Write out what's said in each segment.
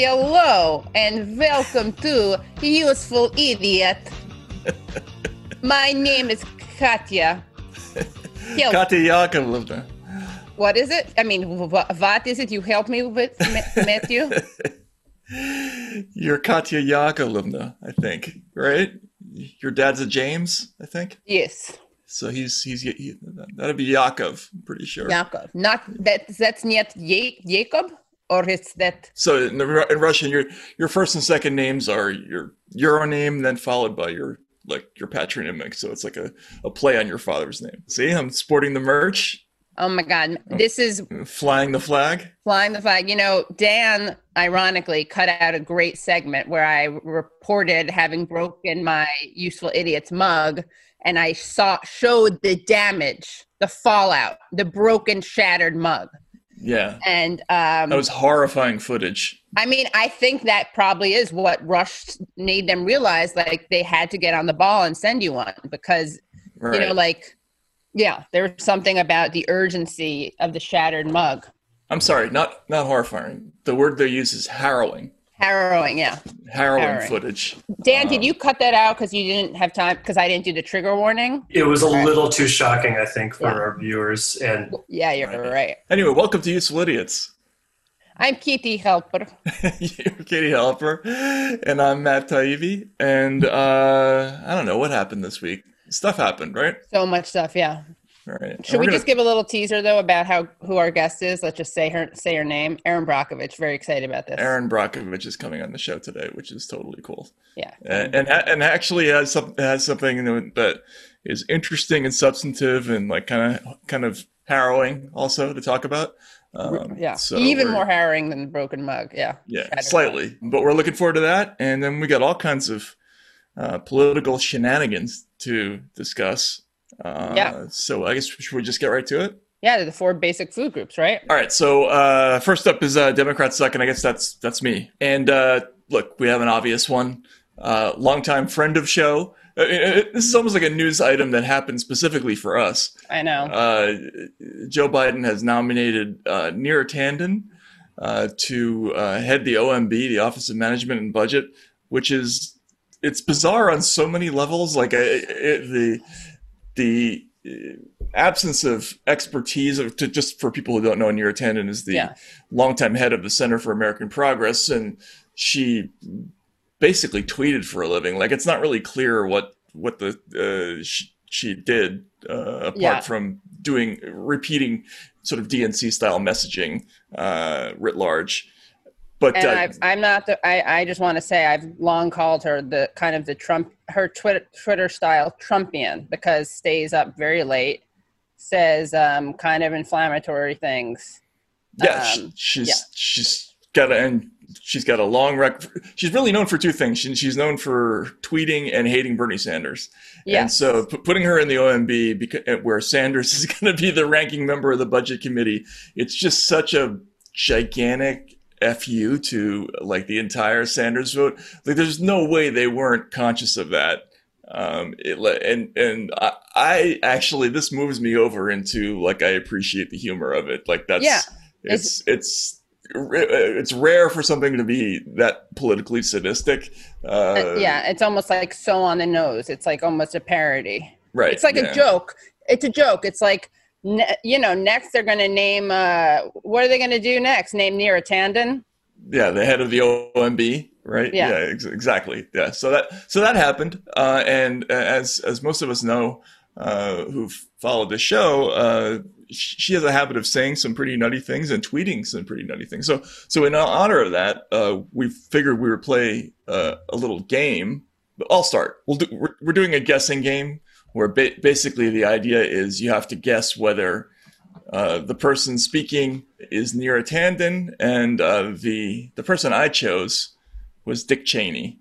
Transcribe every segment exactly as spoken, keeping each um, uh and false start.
Hello and welcome to Useful Idiot. My name is Katya. Help. Katya Yakovlevna. What is it? I mean, wh- what is it you help me with, Matthew? You're Katya Yakovlevna, I think, right? Your dad's a James, I think? Yes. So he's, he's, he, that'd be Yakov, I'm pretty sure. Yakov. Not that, that's not Jacob? Or is that... So in, the, in Russian, your your first and second names are your your name, then followed by your like your patronymic. So it's like a, a play on your father's name. See, I'm sporting the merch. Oh my God. This is... Flying the flag. Flying the flag. You know, Dan, ironically, cut out a great segment where I reported having broken my Useful Idiots mug, and I saw showed the damage, the fallout, the broken, shattered mug. Yeah. And um, that was horrifying footage. I mean, I think that probably is what Rush made them realize, like, they had to get on the ball and send you one because, right. you know, like, yeah, there was something about the urgency of the shattered mug. I'm sorry, not not horrifying. The word they use is harrowing. Harrowing, yeah. Harrowing, harrowing. footage. Dan, um, did you cut that out because you didn't have time, because I didn't do the trigger warning? It was a right. little too shocking, I think, for yeah. our viewers. And yeah, you're right. right. Anyway, welcome to Useful Idiots. I'm Katie Helper. You're Katie Helper. And I'm Matt Taibbi. And uh, I don't know what happened this week. Stuff happened, right? So much stuff, yeah. All right. Should we gonna... just give a little teaser, though, about how who our guest is? Let's just say her say her name. Erin Brockovich. Very excited about this. Erin Brockovich is coming on the show today, which is totally cool. Yeah. And and, and actually has, some, has something that is interesting and substantive and like kind of kind of harrowing also to talk about. Um, yeah. So Even more harrowing than the broken mug. Yeah. Yeah, Shattered slightly. Mug. But we're looking forward to that. And then we got all kinds of uh, political shenanigans to discuss. Uh, yeah. So I guess should we just get right to it? Yeah, the four basic food groups, right? All right. So uh, first up is uh, Democrats suck, and I guess that's that's me. And uh, look, we have an obvious one. Uh, longtime friend of show. Uh, it, this is almost like a news item that happened specifically for us. I know. Uh, Joe Biden has nominated uh, Neera Tanden uh, to uh, head the O M B, the Office of Management and Budget, which is it's bizarre on so many levels. Like uh, it, the. The absence of expertise, of, to, just for people who don't know, Neera Tanden is the yeah. longtime head of the Center for American Progress, and she basically tweeted for a living. Like, it's not really clear what what the uh, she, she did uh, apart yeah. from doing repeating sort of D N C style messaging uh, writ large. But and uh, I've, I'm not. The, I I just want to say I've long called her the kind of the Trump, her Twitter Twitter style Trumpian, because stays up very late, says um, kind of inflammatory things. Yeah, um, she's yeah. she's got a and she's got a long rec. She's really known for two things. She, she's known for tweeting and hating Bernie Sanders. Yes. And so p- putting her in the O M B, because, where Sanders is going to be the ranking member of the Budget Committee, it's just such a gigantic F you to like the entire Sanders vote. Like, there's no way they weren't conscious of that. Um, it, and and I, I actually, this moves me over into like, I appreciate the humor of it. Like that's, yeah, it's, it's, it's, it's rare for something to be that politically sadistic. Uh, yeah. It's almost like so on the nose. It's like almost a parody. Right. It's like yeah. a joke. It's a joke. It's like, you know, next they're going to name, uh, what are they going to do next? Name Neera Tanden? Yeah, the head of the O M B, right? Yeah, yeah ex- exactly. Yeah, so that so that happened, uh, and as as most of us know, uh, who've followed the show, uh, she has a habit of saying some pretty nutty things and tweeting some pretty nutty things. So so in honor of that, uh, we figured we would play uh, a little game. I'll start. We'll do. We're, we're doing a guessing game where ba- basically the idea is you have to guess whether uh, the person speaking is Neera Tanden, and uh, the the person I chose was Dick Cheney.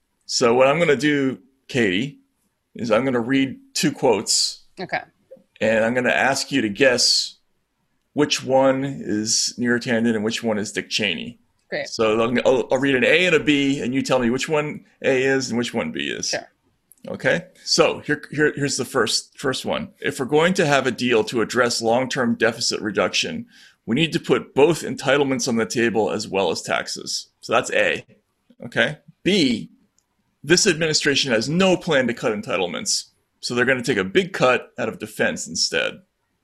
So what I'm going to do, Katie, is I'm going to read two quotes. Okay. And I'm going to ask you to guess which one is Neera Tanden and which one is Dick Cheney. Great. So I'll, I'll, I'll read an A and a B, and you tell me which one A is and which one B is. Sure. Okay, so here, here, here's the first first one. If we're going to have a deal to address long-term deficit reduction, we need to put both entitlements on the table as well as taxes. So that's A. Okay. B, this administration has no plan to cut entitlements. So they're going to take a big cut out of defense instead.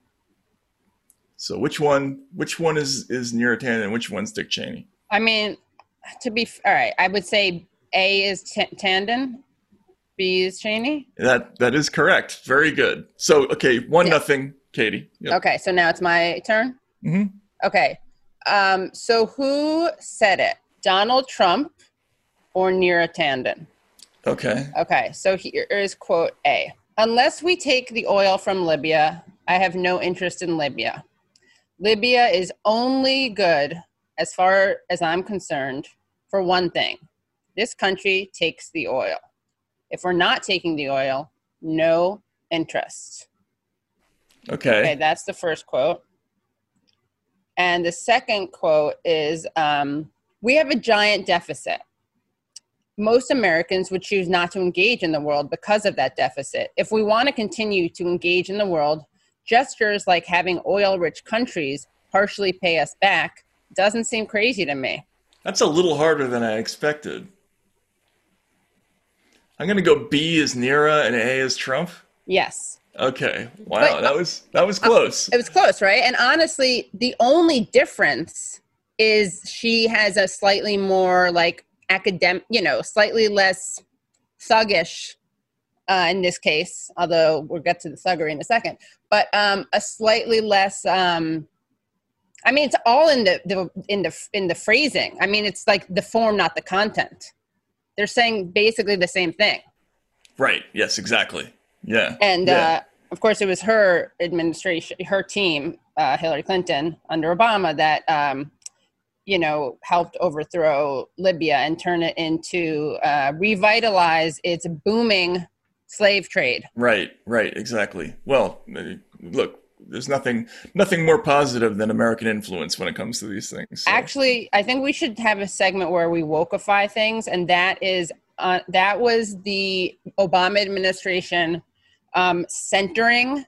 So which one which one is, is Neera Tanden and which one's Dick Cheney? I mean, to be, all right, I would say A is T- Tanden, B is Cheney. That That is correct. Very good. So, okay, one yeah. nothing, Katie. Yep. Okay, so now it's my turn? Mm-hmm. Okay. Um, so who said it? Donald Trump or Neera Tanden? Okay. Okay, so here is quote A. Unless we take the oil from Libya, I have no interest in Libya. Libya is only good, as far as I'm concerned, for one thing. This country takes the oil. If we're not taking the oil, no interest. Okay. Okay, that's the first quote. And the second quote is, um, we have a giant deficit. Most Americans would choose not to engage in the world because of that deficit. If we want to continue to engage in the world, gestures like having oil-rich countries partially pay us back doesn't seem crazy to me. That's a little harder than I expected. I'm going to go B as Neera and A as Trump. Yes. Okay. Wow, but, that was that was close. It was close, right? And honestly, the only difference is she has a slightly more like academic, you know, slightly less thuggish uh, in this case, although we'll get to the thuggery in a second, but um, a slightly less, um, I mean, it's all in the, the in the in the phrasing. I mean, it's like the form, not the content. They're saying basically the same thing. Right. Yes, exactly. Yeah. And yeah. Uh, of course, it was her administration, her team, uh, Hillary Clinton under Obama, that um, you know, helped overthrow Libya and turn it into uh, revitalize its booming slave trade. Right, right, exactly. Well, look, there's nothing nothing more positive than American influence when it comes to these things. So. Actually, I think we should have a segment where we wokeify things, and that is uh, that was the Obama administration um, centering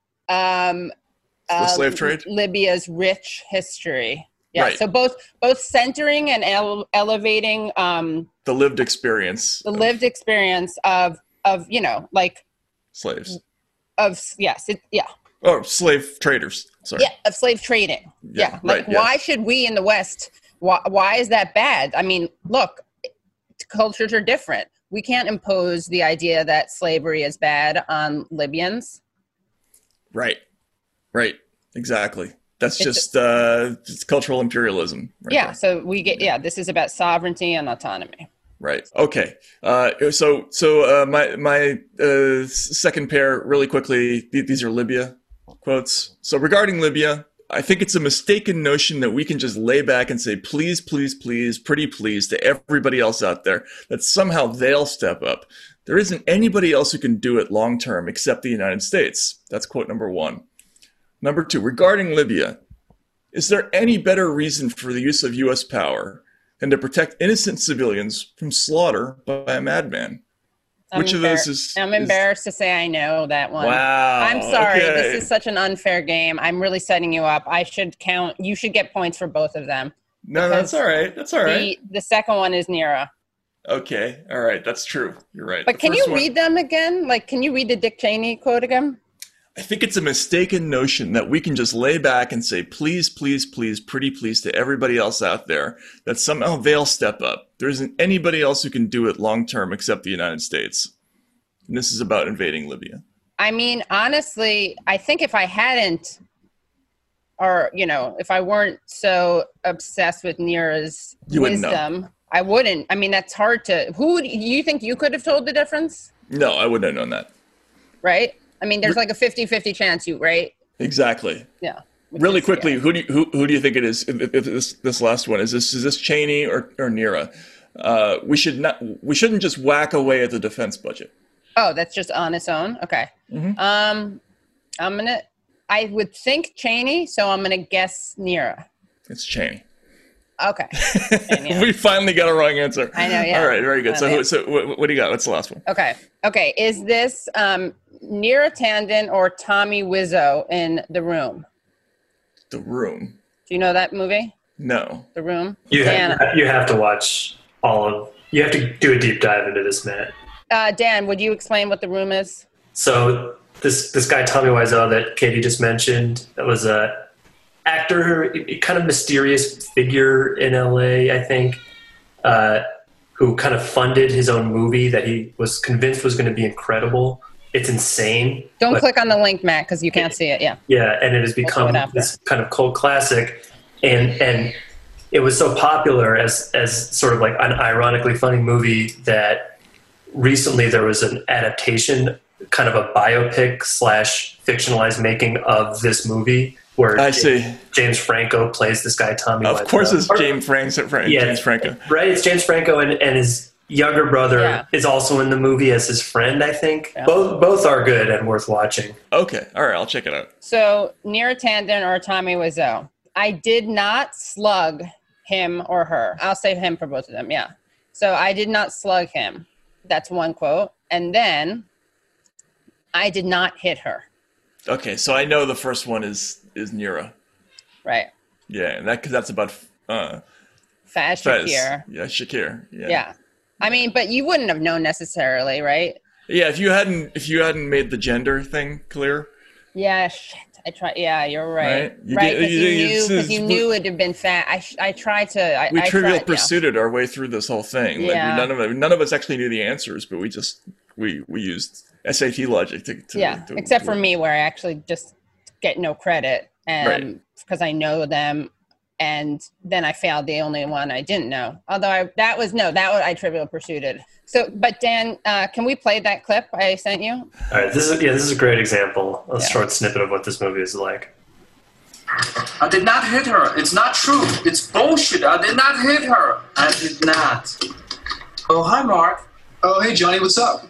um, the slave uh, trade, Libya's rich history. Yeah, right. So both both centering and ele- elevating um, the lived experience, the lived experience of of you know like slaves, of yes, it, yeah, or slave traders. Sorry, yeah, of slave trading. Yeah, yeah. Like right, why yes. should we in the West? Why, why is that bad? I mean, look, cultures are different. We can't impose the idea that slavery is bad on Libyans. Right, right, exactly. That's it's just uh, it's cultural imperialism. Right yeah. There. So we get, yeah, this is about sovereignty and autonomy. Right. Okay. Uh, so, so uh, my, my uh, second pair really quickly, these are Libya quotes. So regarding Libya, I think it's a mistaken notion that we can just lay back and say, please, please, please, pretty please to everybody else out there, that somehow they'll step up. There isn't anybody else who can do it long term except the United States. That's quote number one. Number two, regarding Libya, is there any better reason for the use of U S power than to protect innocent civilians from slaughter by a madman? I'm Which of those is... I'm embarrassed is, to say I know that one. Wow. I'm sorry. Okay. This is such an unfair game. I'm really setting you up. I should count. You should get points for both of them. No, that's all right. That's all right. The, the second one is Neera. Okay. All right. That's true. You're right. But the can you one... read them again? Like, can you read the Dick Cheney quote again? I think it's a mistaken notion that we can just lay back and say, please, please, please, pretty please to everybody else out there, that somehow they'll step up. There isn't anybody else who can do it long term except the United States. And this is about invading Libya. I mean, honestly, I think if I hadn't, or, you know, if I weren't so obsessed with Neera's you wisdom, I wouldn't. I mean, that's hard to, who do you think you could have told the difference? No, I wouldn't have known that. Right? I mean, there's like a fifty-fifty chance you, right? Exactly. Yeah. Really is, quickly, yeah. who do you, who who do you think it is? If, if this this last one is this is this Cheney or or Neera? Uh, we should not we shouldn't just whack away at the defense budget. Oh, that's just on its own. Okay. Mm-hmm. Um, I'm gonna. I would think Cheney, so I'm gonna guess Neera. It's Cheney. Okay. Cheney, we finally got a wrong answer. I know. Yeah. All right. Very good. Oh, so yeah. so what, what do you got? What's the last one? Okay. Okay. Is this um, Neera Tanden or Tommy Wiseau in The Room? The Room. Do you know that movie? No. The Room? You have, Dan, you have to watch all of, you have to do a deep dive into this, Matt. Uh, Dan, would you explain what The Room is? So this this guy, Tommy Wiseau, that Katie just mentioned, that was a actor, kind of mysterious figure in L A, I think, uh, who kind of funded his own movie that he was convinced was going to be incredible. It's insane. Don't click on the link, Matt, because you can't see it. Yeah. Yeah, and it has become we'll this kind of cult classic, and and it was so popular as as sort of like an ironically funny movie that recently there was an adaptation, kind of a biopic slash fictionalized making of this movie where I James, see. James Franco plays this guy Tommy. Of Wiseau. course, it's James Franco. Yeah, James Franco. Right, it's James Franco, and, and his younger brother yeah. is also in the movie as his friend, I think. Yeah. Both both are good and worth watching. Okay, all right, I'll check it out. So, Neera Tanden or Tommy Wiseau. I did not slug him or her. I'll say him for both of them, yeah. So, I did not slug him. That's one quote. And then, I did not hit her. Okay, so I know the first one is is Neera. Right. Yeah, and that because that's about uh, Faz Shakir. Yeah, Shakir. Yeah. Yeah. I mean, but you wouldn't have known necessarily, right? Yeah, if you hadn't if you hadn't made the gender thing clear. Yeah, shit. I tried. Yeah, you're right. Right, you, right, because you, you, knew, cause you knew it'd have been fat. I I tried to. I, we I trivial tried, pursuited yeah. our way through this whole thing. Like yeah. we, none of it, none of us actually knew the answers, but we just we we used S A T logic to, to yeah. To, except to for work. me, where I actually just get no credit, and because right. I know them, and then I failed the only one I didn't know. Although I that was no, that was I trivial pursuited. So, but Dan, uh, can we play that clip I sent you? All right, this is yeah, this is a great example, a yeah. short snippet of what this movie is like. I did not hit her. It's not true. It's bullshit. I did not hit her. I did not. Oh, hi, Mark. Oh, hey, Johnny, what's up?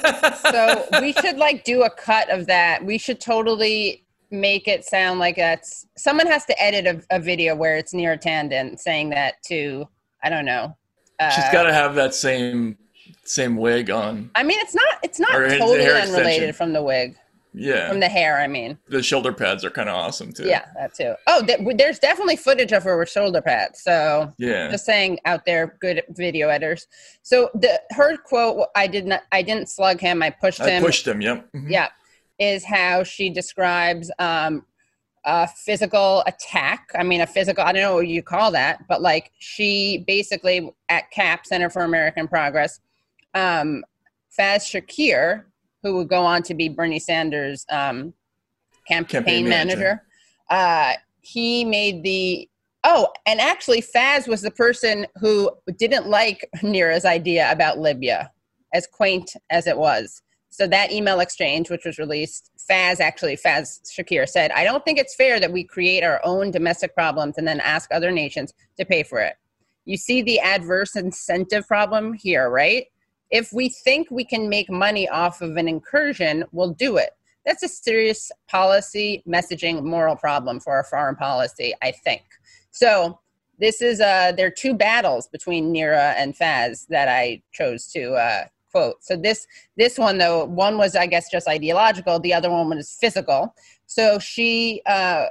So we should like do a cut of that. We should totally make it sound like that's someone has to edit a, a video where it's Neera Tanden saying that to, I don't know. Uh, She's got to have that same same wig on. I mean, it's not it's not Or totally hair unrelated extension. from the wig. Yeah. From the hair, I mean. The shoulder pads are kind of awesome too. Yeah, that too. Oh, th- there's definitely footage of her with shoulder pads. So yeah, just saying out there, good video editors. So the her quote, I did not, I didn't slug him. I pushed I him. pushed him. Yep. Mm-hmm. Yeah, is how she describes um, a physical attack. I mean, a physical. I don't know what you call that, but like she basically at CAP, Center for American Progress, um, Faz Shakir, who would go on to be Bernie Sanders' um, campaign, campaign manager. manager. Uh, he made the, oh, and actually Faz was the person who didn't like Neera's idea about Libya, as quaint as it was. So that email exchange, which was released, Faz actually, Faz Shakir said, I don't think it's fair that we create our own domestic problems and then ask other nations to pay for it. You see the adverse incentive problem here, right? If we think we can make money off of an incursion, we'll do it. That's a serious policy, messaging, moral problem for our foreign policy, I think. So this is, uh, there are two battles between Neera and Faz that I chose to uh, quote. So this this one, though, one was, I guess, just ideological. The other one was physical. So she, uh,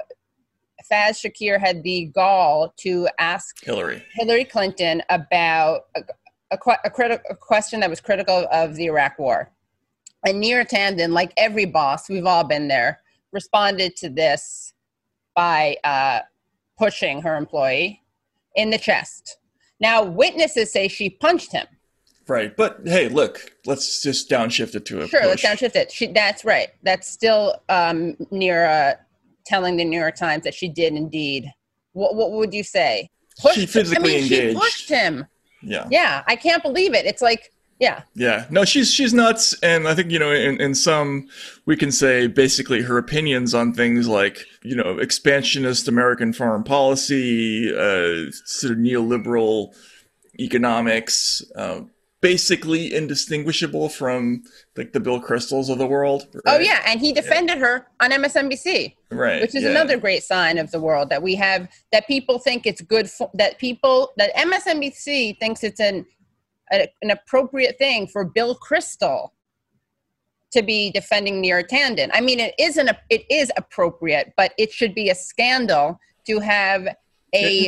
Faz Shakir had the gall to ask Hillary, Hillary Clinton about a, A, a, criti- a question that was critical of the Iraq War. And Neera Tanden, like every boss, we've all been there, responded to this by uh, pushing her employee in the chest. Now, witnesses say she punched him. Right. But, hey, look, let's just downshift it to a Sure, push. let's downshift it. She, that's right. That's still um, Neera telling the New York Times that she did indeed. What, what would you say? Pushed she physically I mean, engaged. She pushed him. Yeah. Yeah, I can't believe it. It's like, yeah. Yeah. No, she's she's nuts. And I think, you know, in, in some, we can say basically her opinions on things like, you know, expansionist American foreign policy, uh, sort of neoliberal economics, uh, basically indistinguishable from like the Bill Kristols of the world. Right? Oh, yeah. And he defended yeah. her on M S N B C. Right. Which is yeah. another great sign of the world that we have, that people think it's good for, that people, that M S N B C thinks it's an a, an appropriate thing for Bill Kristol to be defending Neera Tanden. I mean, it isn't, a, it is appropriate, but it should be a scandal to have a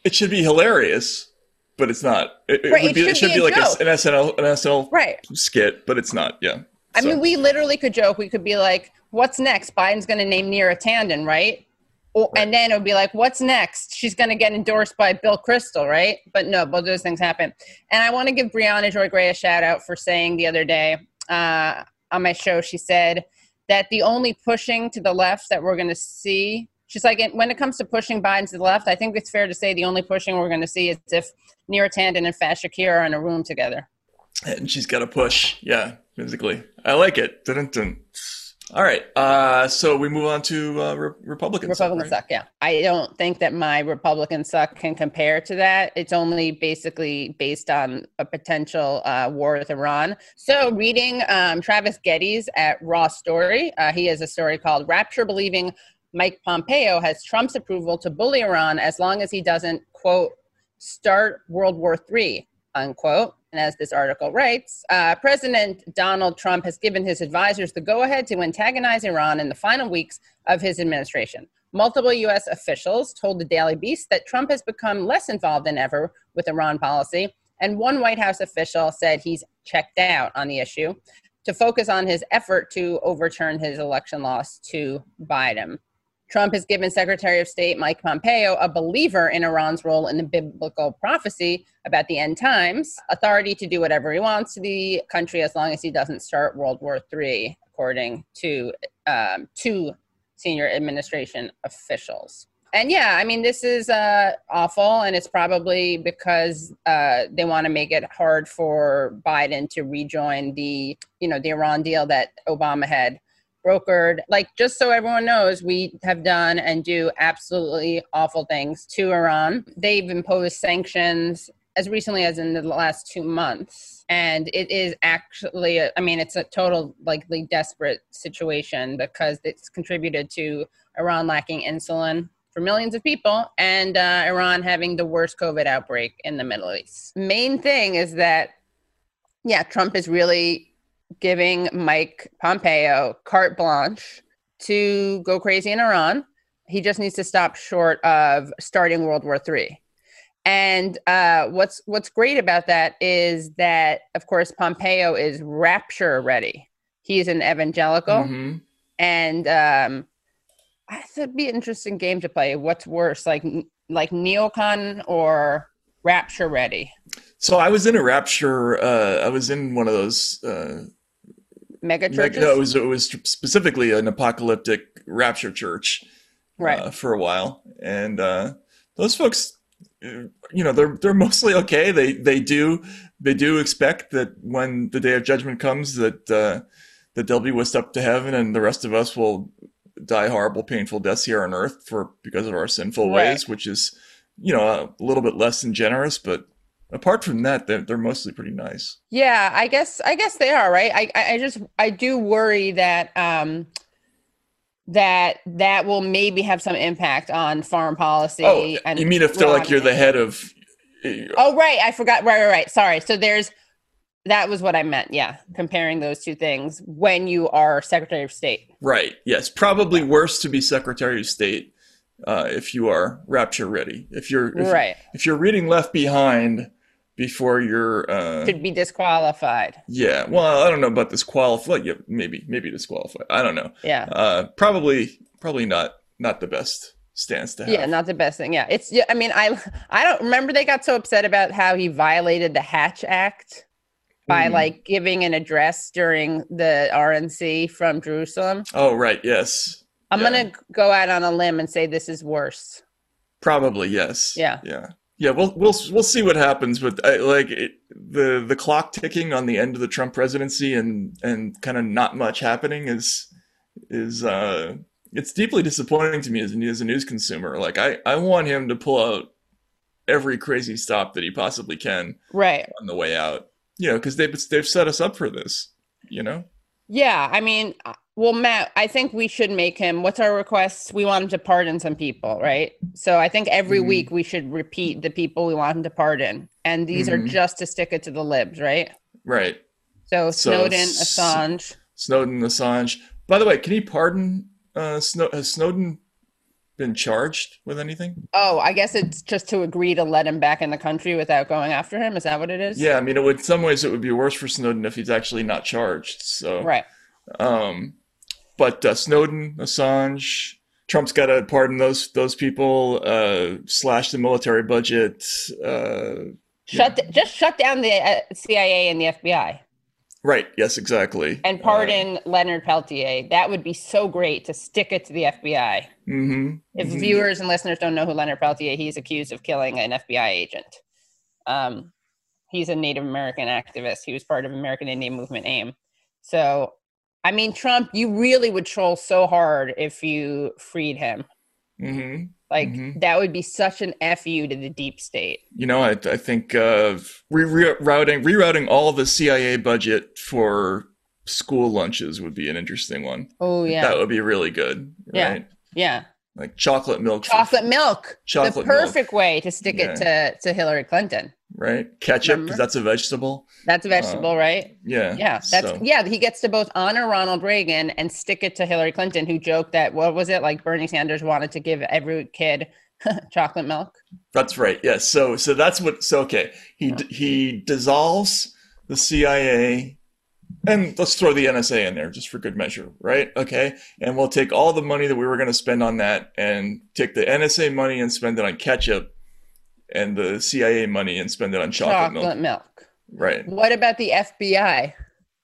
it should be hilarious, but it's not. It, it right, would it be, should, it should be, be a like joke. a, an S N L an S N L right. skit, but it's not. Yeah. I so. mean, we literally could joke. We could be like, "What's next? Biden's going to name Neera Tanden, right?" Or, right? And then it would be like, "What's next? She's going to get endorsed by Bill Kristol, right?" But no, both those things happen. And I want to give Brianna Joy Gray a shout out for saying the other day uh, on my show. She said that the only pushing to the left that we're going to see. She's like, when it comes to pushing Biden to the left, I think it's fair to say the only pushing we're going to see is if Neera Tanden and Faz Shakir are in a room together. And she's got to push, yeah, physically. I like it. Dun-dun-dun. All right, uh, so we move on to uh, re- Republican Republican suck, right? suck, yeah. I don't think that my Republican suck can compare to that. It's only basically based on a potential uh, war with Iran. So reading um, Travis Geddes at Raw Story, uh, he has a story called Rapture Believing Mike Pompeo has Trump's approval to bully Iran as long as he doesn't, quote, start World War Three, unquote. And as this article writes, uh, President Donald Trump has given his advisors the go-ahead to antagonize Iran in the final weeks of his administration. Multiple U S officials told the Daily Beast that Trump has become less involved than ever with Iran policy. And one White House official said he's checked out on the issue to focus on his effort to overturn his election loss to Biden. Trump has given Secretary of State Mike Pompeo, a believer in Iran's role in the biblical prophecy about the end times, authority to do whatever he wants to the country as long as he doesn't start World War Three, according to um, two senior administration officials. And yeah, I mean, this is uh, awful, and it's probably because uh, they want to make it hard for Biden to rejoin the, you know, the Iran deal that Obama had brokered. Like, just so everyone knows, we have done and do absolutely awful things to Iran. They've imposed sanctions as recently as in the last two months. And it is actually, a, I mean, it's a total, likely desperate situation because it's contributed to Iran lacking insulin for millions of people and uh, Iran having the worst COVID outbreak in the Middle East. Main thing is that, yeah, Trump is really giving Mike Pompeo carte blanche to go crazy in Iran. He just needs to stop short of starting World War Three. And uh, what's what's great about that is that, of course, Pompeo is rapture ready. He's an evangelical. Mm-hmm. And um, I thought it'd be an interesting game to play. What's worse, like like neocon or rapture ready? So I was in a rapture. Uh, I was in one of those uh, mega churches. No, it was it was specifically an apocalyptic rapture church, right? Uh, for a while, and uh, those folks, you know, they're they're mostly okay. They they do they do expect that when the day of judgment comes, that uh, that they'll be whisked up to heaven, and the rest of us will die horrible, painful deaths here on earth for because of our sinful right. ways, which is, you know, a little bit less than generous, but apart from that, they're, they're mostly pretty nice. Yeah, I guess I guess they are, right? I I just I do worry that um that that will maybe have some impact on foreign policy. Oh, and you mean if they're like you're the head of? Oh, right. I forgot. Right, right, right. Sorry. So there's that was what I meant. Yeah, comparing those two things when you are Secretary of State. Right. Yes. Probably worse to be Secretary of State uh, if you are rapture ready. If you're if, right. If you're reading Left Behind before you're uh, could be disqualified. Yeah. Well, I don't know about disqualified. Yeah, maybe maybe disqualified. I don't know. Yeah. Uh, probably probably not not the best stance to have. Yeah, not the best thing. Yeah. It's yeah, I mean, I I don't remember they got so upset about how he violated the Hatch Act by mm. like giving an address during the R N C from Jerusalem. Oh, right. Yes. I'm yeah. going to go out on a limb and say this is worse. Probably. Yes. Yeah. Yeah. Yeah, we'll we'll we'll see what happens, but I, like it, the the clock ticking on the end of the Trump presidency and and kind of not much happening is is uh it's deeply disappointing to me as a, as a news consumer. Like I, I want him to pull out every crazy stop that he possibly can, right, on the way out. You know, because they've they've set us up for this. You know. Yeah, I mean, well, Matt, I think we should make him, what's our request? We want him to pardon some people, right? So I think every mm-hmm. week we should repeat the people we want him to pardon. And these mm-hmm. are just to stick it to the libs, right? Right. So Snowden, so, Assange. Snowden, Assange. By the way, can he pardon uh, Snow- has Snowden been charged with anything? Oh, I guess it's just to agree to let him back in the country without going after him. Is that what it is? Yeah, I mean, it would, in some ways, it would be worse for Snowden if he's actually not charged. So, right. Um, but uh, Snowden, Assange, Trump's got to pardon those those people, uh, slash the military budget. Uh, shut yeah. Just shut down the uh, C I A and the F B I. Right. Yes, exactly. And pardon uh, Leonard Peltier. That would be so great to stick it to the F B I. Mm-hmm, if mm-hmm. viewers and listeners don't know who Leonard Peltier, he's accused of killing an F B I agent. Um, he's a Native American activist. He was part of American Indian Movement AIM. So, I mean, Trump, you really would troll so hard if you freed him. Mm-hmm. Like, mm-hmm. that would be such an F you to the deep state. You know, I, I think uh, rerouting, rerouting all the C I A budget for school lunches would be an interesting one. Oh, yeah. That would be really good, right? Yeah. yeah. Like chocolate milk. Chocolate milk. Chocolate the perfect milk. way to stick yeah. it to, to Hillary Clinton. Right? Ketchup, because that's a vegetable. That's a vegetable, uh, right? Yeah. Yeah. That's so. yeah, he gets to both honor Ronald Reagan and stick it to Hillary Clinton, who joked that, what was it, like Bernie Sanders wanted to give every kid chocolate milk? That's right. Yes. So so that's what so okay. He oh. he dissolves the C I A, and let's throw the N S A in there just for good measure, right? Okay. And we'll take all the money that we were going to spend on that and take the N S A money and spend it on ketchup, and the C I A money and spend it on chocolate, chocolate milk. milk. Right. What about the F B I?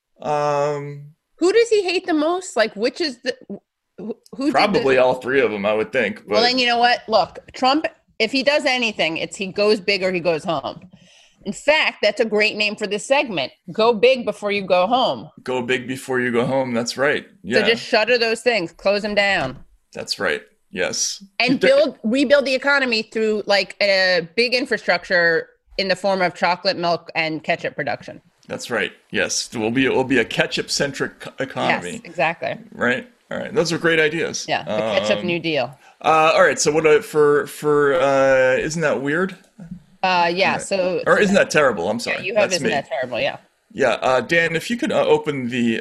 Um, who does he hate the most? Like, which is the who? who probably the, all three of them, I would think. But. Well, then you know what? Look, Trump. If he does anything, it's he goes big or he goes home. In fact, that's a great name for this segment. Go big before you go home. Go big before you go home. That's right. Yeah. So just shutter those things, close them down. That's right. Yes. And build, rebuild the economy through like a big infrastructure in the form of chocolate milk and ketchup production. That's right. Yes. It will be, it will be a ketchup centric economy. Yes, exactly. Right. All right. Those are great ideas. Yeah. The ketchup um, New Deal. Uh, all right. So what uh, for, for, uh, isn't that weird? Uh, yeah. Right. So, or isn't that terrible? I'm sorry. Yeah, you have, That's isn't me. that terrible? Yeah. Yeah. Uh, Dan, if you could uh, open the,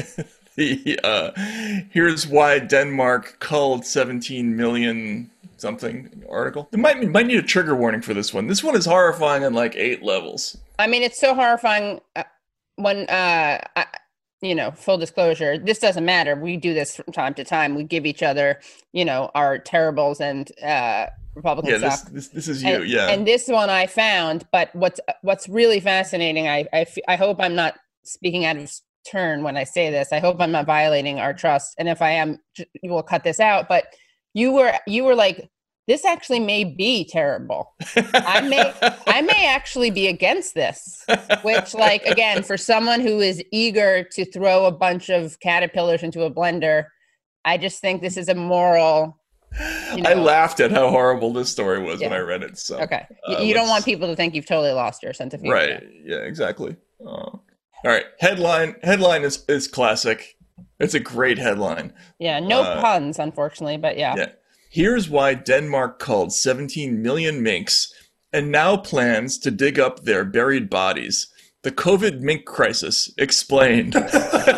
the, uh, here's why Denmark culled seventeen million something article. It might, might need a trigger warning for this one. This one is horrifying on like eight levels. I mean, it's so horrifying uh, when, uh, I, you know, full disclosure, this doesn't matter. We do this from time to time. We give each other, you know, our terribles and, uh, Republican yeah, stuff. This, this, this is you, and, yeah. And this one I found, but what's what's really fascinating, I, I, I hope I'm not speaking out of turn when I say this. I hope I'm not violating our trust. And if I am, you will cut this out. But you were you were like, this actually may be terrible. I may I may actually be against this. Which, like, again, for someone who is eager to throw a bunch of caterpillars into a blender, I just think this is a moral. You know, I laughed at how horrible this story was yeah. when I read it. So okay, uh, you don't want people to think you've totally lost your sense of humor. Right? Yeah, exactly. Uh, all right, headline. Headline is is classic. It's a great headline. Yeah, no uh, puns, unfortunately, but yeah. Yeah. Here's why Denmark culled seventeen million minks and now plans to dig up their buried bodies. The COVID mink crisis explained. dun,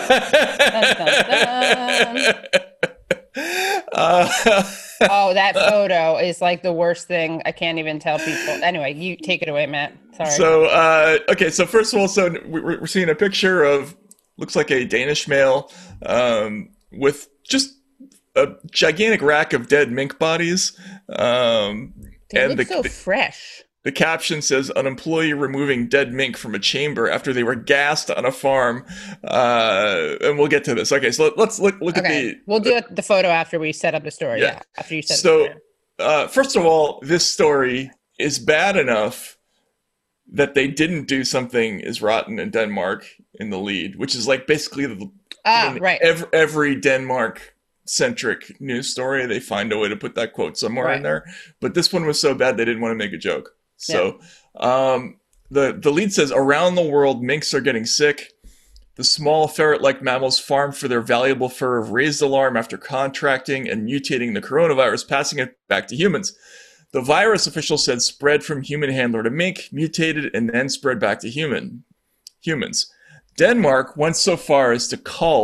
dun, dun. Uh, oh, that photo is like the worst thing. I can't even tell people. Anyway, you take it away, Matt. Sorry. So, uh, okay. So first of all, so we're, we're seeing a picture of, looks like a Danish male um, with just a gigantic rack of dead mink bodies. Um, they and look the, so the, fresh. The caption says, an employee removing dead mink from a chamber after they were gassed on a farm. Uh, and we'll get to this. Okay, so let, let's look, look okay. at the... We'll do it, the photo after we set up the story. Yeah, yeah after you set so, it. So, uh, first of all, this story is bad enough that they didn't do something as rotten in Denmark in the lead, which is like basically the, ah, right. every, every Denmark-centric news story, they find a way to put that quote somewhere right. in there. But this one was so bad they didn't want to make a joke. So yeah. um, the, the lead says, around the world, minks are getting sick. The small ferret-like mammals farmed for their valuable fur have raised alarm after contracting and mutating the coronavirus, passing it back to humans. The virus, officials said, spread from human handler to mink, mutated, and then spread back to human humans. Denmark went so far as to cull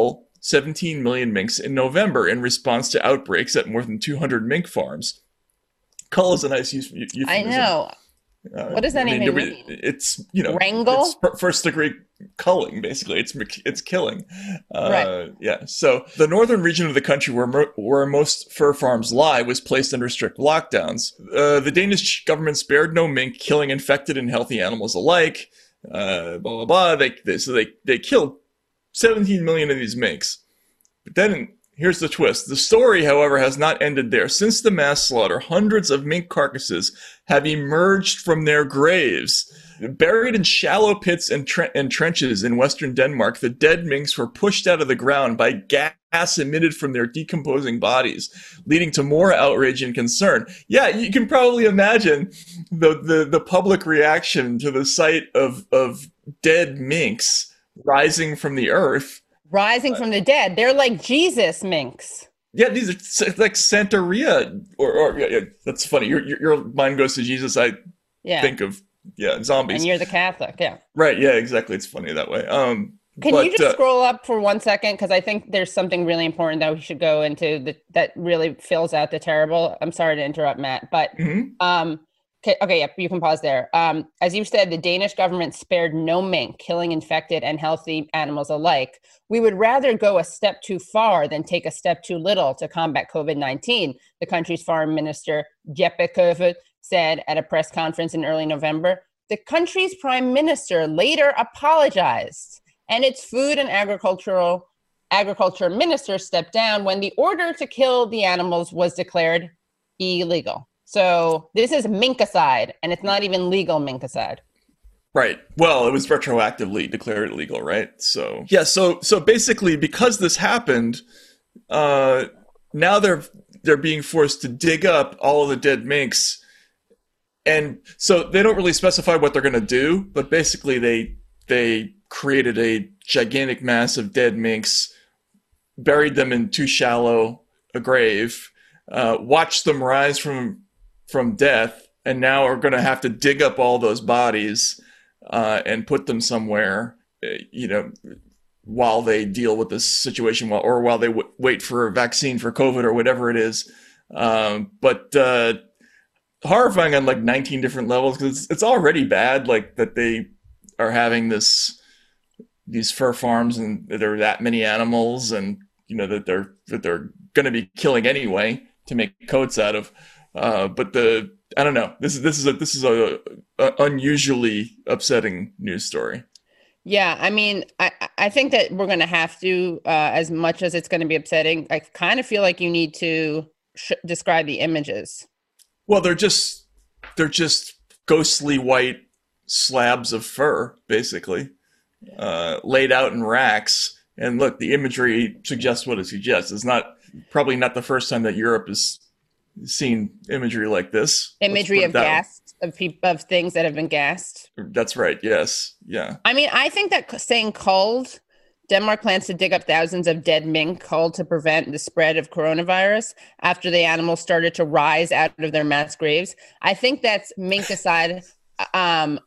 seventeen million minks in November in response to outbreaks at more than two hundred mink farms. Cull is a nice euphemism. I know. Uh, what does that I mean, even mean? It's, you know, wrangle? It's first degree culling, basically. It's it's killing. Uh, right. Yeah. So the northern region of the country where mo- where most fur farms lie was placed under strict lockdowns. Uh, the Danish government spared no mink, killing infected and healthy animals alike. Uh, blah, blah, blah. They, they, so they, they killed seventeen million of these minks. But then here's the twist. The story, however, has not ended there. Since the mass slaughter, hundreds of mink carcasses have emerged from their graves. Buried in shallow pits and, tre- and trenches in western Denmark, the dead minks were pushed out of the ground by gas emitted from their decomposing bodies, leading to more outrage and concern. Yeah, you can probably imagine the, the, the public reaction to the sight of, of dead minks rising from the earth. Rising from the dead. They're like Jesus minks. Yeah, these are like Santeria, or, or yeah, yeah, that's funny. Your, your your mind goes to Jesus. I yeah. think of yeah zombies. And you're the Catholic, yeah. Right. Yeah. Exactly. It's funny that way. Um, Can but, you just uh, scroll up for one second, because I think there's something really important that we should go into that that really fills out the terrible. I'm sorry to interrupt, Matt, but mm-hmm. um. Okay, okay, yeah, you can pause there. Um, as you said, the Danish government spared no mink, killing infected and healthy animals alike. We would rather go a step too far than take a step too little to combat COVID nineteen, the country's foreign minister, Jeppe Kofod, said at a press conference in early November. The country's prime minister later apologized, and its food and agricultural agriculture minister stepped down when the order to kill the animals was declared illegal. So this is minkicide, and it's not even legal minkicide. Right. Well, it was retroactively declared illegal, right? So yeah. So so basically, because this happened, uh, now they're they're being forced to dig up all of the dead minks, and so they don't really specify what they're going to do. But basically, they they created a gigantic mass of dead minks, buried them in too shallow a grave, uh, watched them rise from. from death, and now are going to have to dig up all those bodies uh, and put them somewhere, you know, while they deal with this situation, while, or while they w- wait for a vaccine for COVID or whatever it is. Um, but uh, horrifying on like nineteen different levels, because it's, it's already bad, like that they are having this these fur farms and there are that many animals, and you know that they're that they're going to be killing anyway to make coats out of. Uh, but the I don't know. This is this is a this is a, a unusually upsetting news story. Yeah, I mean, I I think that we're going to have to, uh, as much as it's going to be upsetting. I kind of feel like you need to sh- describe the images. Well, they're just they're just ghostly white slabs of fur, basically, uh, laid out in racks. And look, the imagery suggests what it suggests. It's not probably not the first time that Europe has seen imagery like this. Imagery of gas, of people, of things that have been gassed. That's right. Yes. Yeah. I mean, I think that saying culled, Denmark plans to dig up thousands of dead mink culled to prevent the spread of coronavirus after the animals started to rise out of their mass graves. I think that's minkicide um,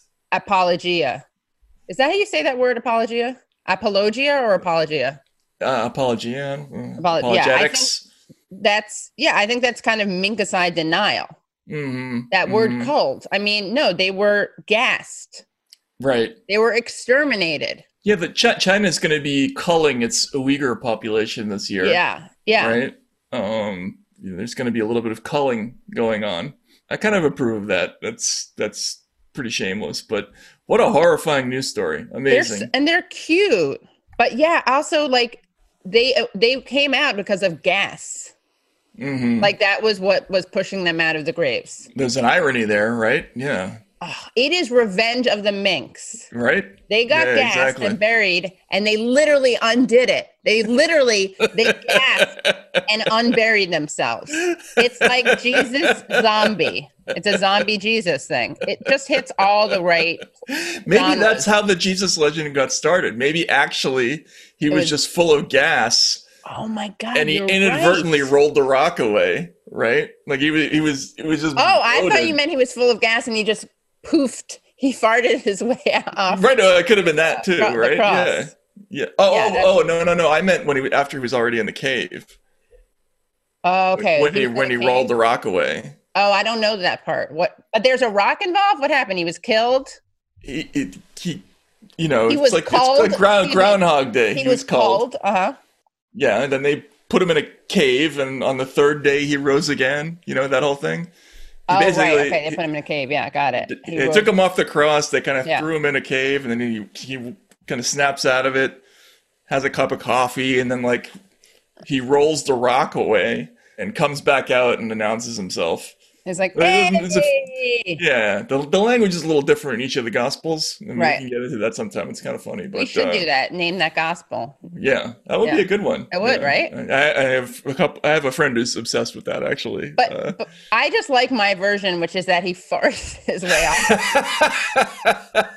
apologia. Is that how you say that word, apologia? Apologia or apologia? Uh, apologia. Apolo- apologetics. Yeah, That's yeah, I think that's kind of minkicide denial. Mm-hmm. That word mm-hmm. culled. I mean, no, they were gassed. Right. They were exterminated. Yeah, but Ch- China's going to be culling its Uyghur population this year. Yeah, yeah. Right. Um, you know, there's going to be a little bit of culling going on. I kind of approve of that. That's that's pretty shameless. But what a horrifying news story! Amazing. They're, and they're cute, but yeah, also like they they came out because of gas. Mm-hmm. Like that was what was pushing them out of the graves. There's an irony there, right? Yeah. Oh, it is revenge of the minks. Right. They got yeah, gassed exactly. and buried, and they literally undid it. They literally they gassed and unburied themselves. It's like Jesus zombie. It's a zombie Jesus thing. It just hits all the right. Maybe genres. That's how the Jesus legend got started. Maybe actually he was, was just full of gas. Oh my God! And he inadvertently right. rolled the rock away, right? Like he was, he was, it was just. Oh, I bloated. thought you meant he was full of gas and he just poofed. He farted his way off. Right, no, it could have been that too, the right? cross. Yeah, Yeah. Oh, yeah, oh, oh, no, no, no. I meant when he after he was already in the cave. Oh, okay. When he when he cave? rolled the rock away. Oh, I don't know that part. What? Uh, there's a rock involved. What happened? He was killed. He, he, he you know, he it's was like called, it's like ground, Groundhog Day. He, he was, was called. called. Uh huh. Yeah, and then they put him in a cave, and on the third day he rose again. You know that whole thing. He oh, right. Okay, they put him in a cave. Yeah, got it. He they rose. took him off the cross. They kind of yeah. threw him in a cave, and then he he kind of snaps out of it, has a cup of coffee, and then like he rolls the rock away and comes back out and announces himself. He's like, hey! a, yeah, the, the language is a little different in each of the Gospels. And right. we can get into that sometime. It's kind of funny. But, we should uh, do that. Name that Gospel. Yeah, that would yeah. be a good one. It would, yeah. right? I, I have a couple. I have a friend who's obsessed with that, actually. But, uh, but I just like my version, which is that he farts his way out.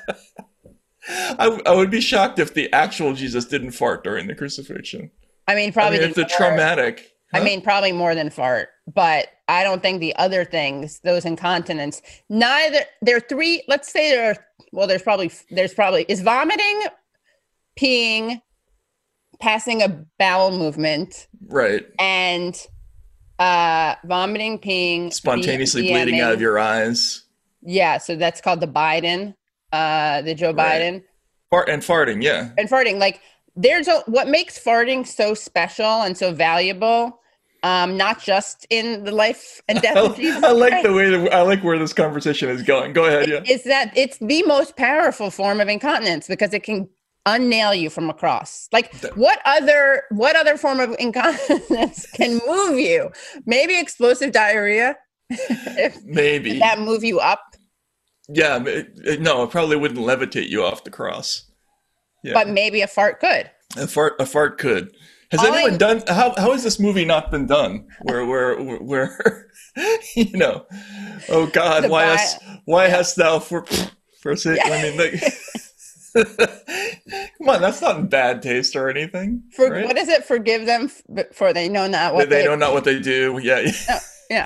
I, I would be shocked if the actual Jesus didn't fart during the crucifixion. I mean, probably I mean, if the traumatic. Huh? I mean, probably more than fart, but I don't think the other things, those incontinence, neither, there are three, let's say there are, well, there's probably, there's probably, is vomiting, peeing, passing a bowel movement. Right. And uh, vomiting, peeing. Spontaneously B- bleeding out of your eyes. Yeah, so that's called the Biden, uh, the Joe right. Biden. Fart and farting, yeah. And farting, like, there's a, what makes farting so special and so valuable. Um, not just in the life and death of Jesus. I like the way that I like where this conversation is going. Go ahead, yeah. Is that it's the most powerful form of incontinence because it can unnail you from across. Like what other what other form of incontinence can move you? Maybe explosive diarrhea. if, Maybe if that move you up. Yeah, it, it, no, it probably wouldn't levitate you off the cross. Yeah. But maybe a fart could. A fart, a fart could. Has All anyone I, done? How how has this movie not been done? Where where where, you know? Oh God, why bi- hast why yeah. hast thou for for sake? Yeah. I mean, like, come on, that's not in bad taste or anything. For right? What is it? Forgive them for they know not what they, they they know not what they do. Yeah, yeah. No, yeah.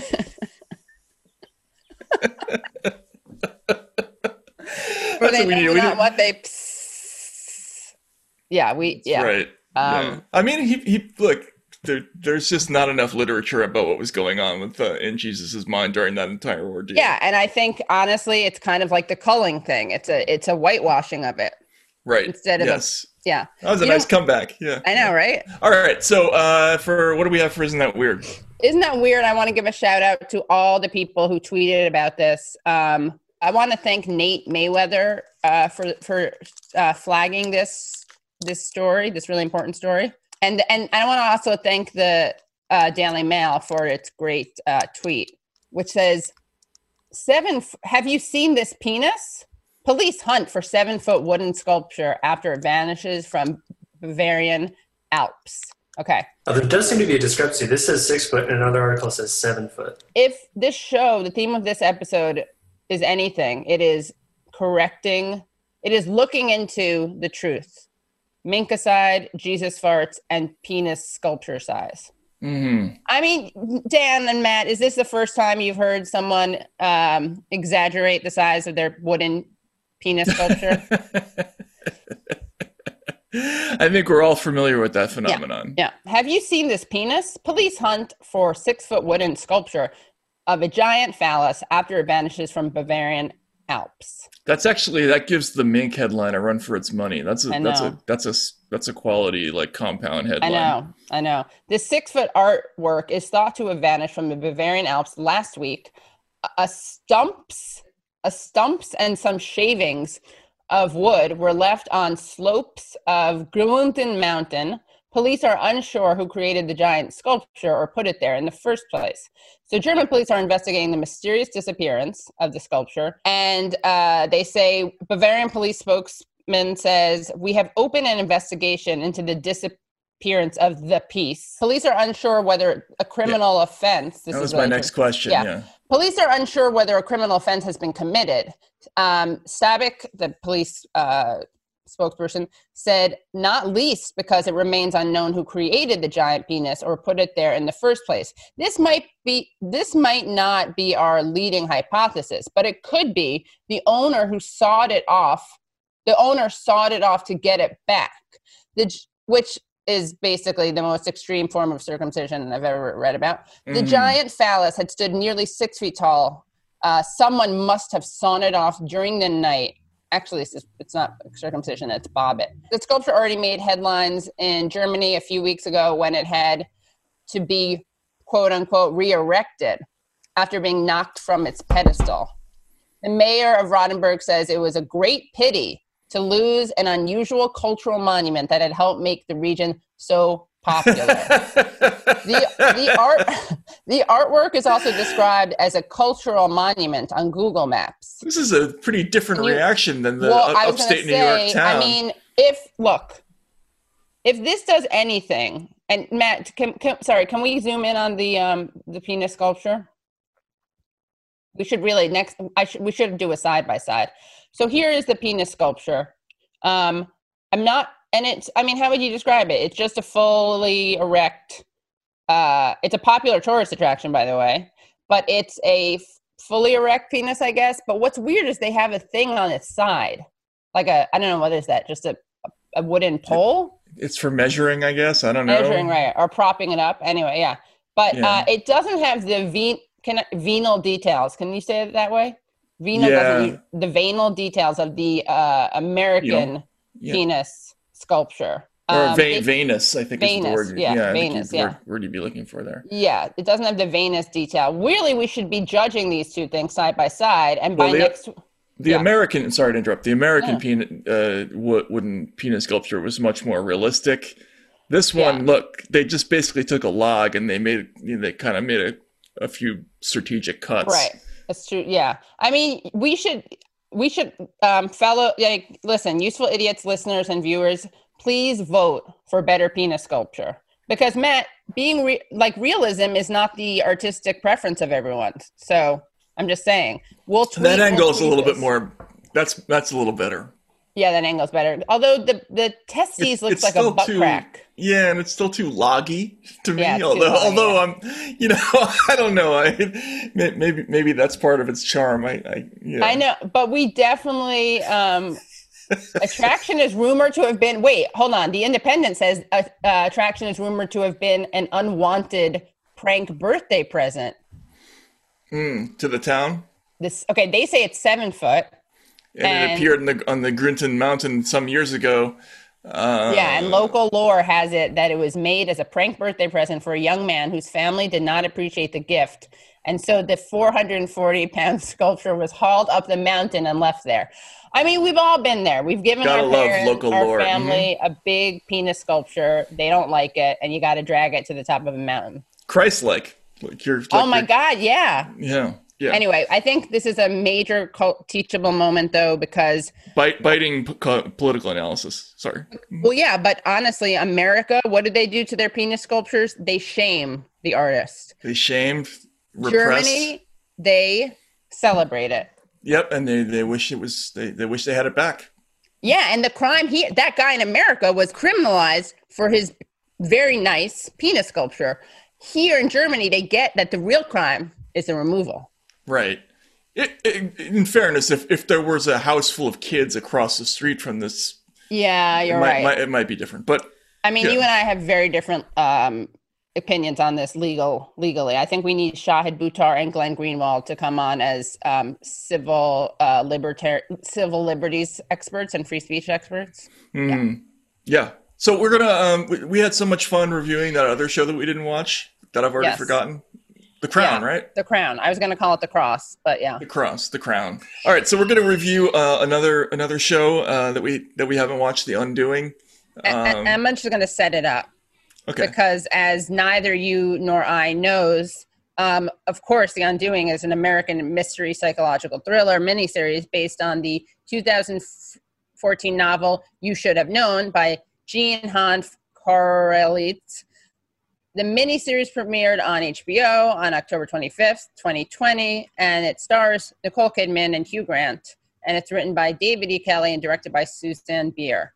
for they know not what they. Yeah, we. Yeah, right. Um, yeah. I mean, he he look. There, there's just not enough literature about what was going on with uh, in Jesus's mind during that entire ordeal. Yeah, and I think honestly, it's kind of like the culling thing. It's a it's a whitewashing of it, right? Instead of yes, a, yeah. That was a you nice know, comeback. Yeah, I know, right? All right, so uh, for what do we have for Isn't That Weird? Isn't that weird? I want to give a shout out to all the people who tweeted about this. Um, I want to thank Nate Mayweather uh, for for uh, flagging this. this story, this really important story. And and I want to also thank the uh, Daily Mail for its great uh, tweet, which says, seven, f- have you seen this penis? Police hunt for seven foot wooden sculpture after it vanishes from Bavarian Alps. Okay. Oh, there does seem to be a discrepancy. This says six foot and another article says seven foot. If this show, the theme of this episode is anything, it is correcting, it is looking into the truth. Minkicide, Jesus farts, and penis sculpture size. Mm-hmm. I mean, Dan and Matt, is this the first time you've heard someone um, exaggerate the size of their wooden penis sculpture? I think we're all familiar with that phenomenon. Yeah. yeah. Have you seen this penis? Police hunt for six-foot wooden sculpture of a giant phallus after it vanishes from Bavarian Alps. That's actually that gives the Mink headline a run for its money. That's a that's a that's a that's a quality like compound headline. I know, I know. This six foot artwork is thought to have vanished from the Bavarian Alps last week. A stumps, a stumps, and some shavings of wood were left on slopes of Grunten Mountain. Police are unsure who created the giant sculpture or put it there in the first place. So German police are investigating the mysterious disappearance of the sculpture. And uh, they say, Bavarian police spokesman says, we have opened an investigation into the disappearance of the piece. Police are unsure whether a criminal yeah. offense. This that was is really my next true. question, yeah. yeah. Police are unsure whether a criminal offense has been committed. Um, Stabik, the police uh, spokesperson, said not least because it remains unknown who created the giant penis or put it there in the first place. This might be this might not be our leading hypothesis, but it could be the owner who sawed it off the owner sawed it off to get it back, the, which is basically the most extreme form of circumcision I've ever read about. Mm. The giant phallus had stood nearly six feet tall. Uh, someone must have sawn it off during the night. Actually, it's, it's not circumcision, it's bobbit. The sculpture already made headlines in Germany a few weeks ago when it had to be, quote unquote, re-erected after being knocked from its pedestal. The mayor of Rothenburg says it was a great pity to lose an unusual cultural monument that had helped make the region so popular. the the art the artwork is also described as a cultural monument on Google Maps. This is a pretty different you, reaction than the well, up, upstate New say, York town. I mean, if look, if this does anything, and Matt, can, can, sorry, can we zoom in on the um the penis sculpture? We should really next. I should we should do a side by side. So here is the penis sculpture. Um, I'm not, and it's, I mean, how would you describe it? It's just a fully erect, uh, it's a popular tourist attraction, by the way, but it's a f- fully erect penis, I guess. But what's weird is they have a thing on its side. Like a, I don't know, what is that? Just a, a wooden pole? It's for measuring, I guess. I don't know. Measuring, right. Or propping it up. Anyway, yeah. But yeah. Uh, it doesn't have the ven- can, venal details. Can you say it that way? Venal yeah. doesn't, the venal details of the uh, American you know, yeah. penis sculpture. Or um, va- it, Venus, I think Venus, is the word. Yeah, yeah Venus, yeah. Word, word you'd be looking for there. Yeah, it doesn't have the Venus detail. Really, we should be judging these two things side by side. And well, by the, next... The yeah. American, sorry to interrupt, the American yeah. penis, uh, wooden penis sculpture was much more realistic. This one, yeah. look, they just basically took a log and they made, you know, they kind of made a, a few strategic cuts. Right. That's true. Yeah. I mean, we should, we should, um, fellow, like, listen, useful idiots, listeners and viewers, please vote for better penis sculpture. Because Matt, being re- like realism is not the artistic preference of everyone. So I'm just saying, we'll tweet. That angle is a little this. bit more, that's, that's a little better. Yeah, that angle's better. Although the, the testes it's, looks it's like a butt too, crack. Yeah, and it's still too loggy to me. Yeah, although, loggy, although yeah. I'm, you know, I don't know. I maybe maybe that's part of its charm. I, I, yeah. I know, but we definitely um, attraction is rumored to have been. Wait, hold on. The Independent says uh, uh, attraction is rumored to have been an unwanted prank birthday present. Mm, to the town. This okay. They say it's seven foot. And, and it appeared in the, on the Grinton Mountain some years ago. Uh, yeah, and local lore has it that it was made as a prank birthday present for a young man whose family did not appreciate the gift. And so the four hundred forty pound sculpture was hauled up the mountain and left there. I mean, we've all been there. We've given Gotta our love parents, local our lore. family Mm-hmm. a big penis sculpture. They don't like it, and you got to drag it to the top of a mountain. Christ-like. Like you're, like oh, my you're, God, yeah. Yeah. Yeah. Anyway, I think this is a major cult- teachable moment, though, because... Bite, biting p- political analysis. Sorry. Well, yeah, but honestly, America, what did they do to their penis sculptures? They shame the artist. They shamed, repressed. Germany, they celebrate it. Yep, and they, they wish it was, they, they wish they had it back. Yeah, and the crime, he that guy in America was criminalized for his very nice penis sculpture. Here in Germany, they get that the real crime is the removal. Right. It, it, in fairness, if, if there was a house full of kids across the street from this, yeah, you're it might, right. Might, it might be different, but I mean, yeah. you and I have very different um, opinions on this legal legally. I think we need Shahid Buttar and Glenn Greenwald to come on as um, civil uh, libertar- civil liberties experts and free speech experts. Mm. Yeah. yeah. So we're gonna. Um, we, we had so much fun reviewing that other show that we didn't watch that I've already yes. forgotten. The Crown, yeah, right? The Crown. I was going to call it The Cross, but yeah. The Cross, The Crown. All right, so we're going to review uh, another another show uh, that we that we haven't watched, The Undoing. Um, I'm just going to set it up. Okay. Because as neither you nor I knows, um, of course, The Undoing is an American mystery psychological thriller miniseries based on the two thousand fourteen novel You Should Have Known by Jean Han Korelitz. The miniseries premiered on H B O on October twenty-fifth, twenty twenty, and it stars Nicole Kidman and Hugh Grant, and it's written by David E. Kelley and directed by Susanne Bier.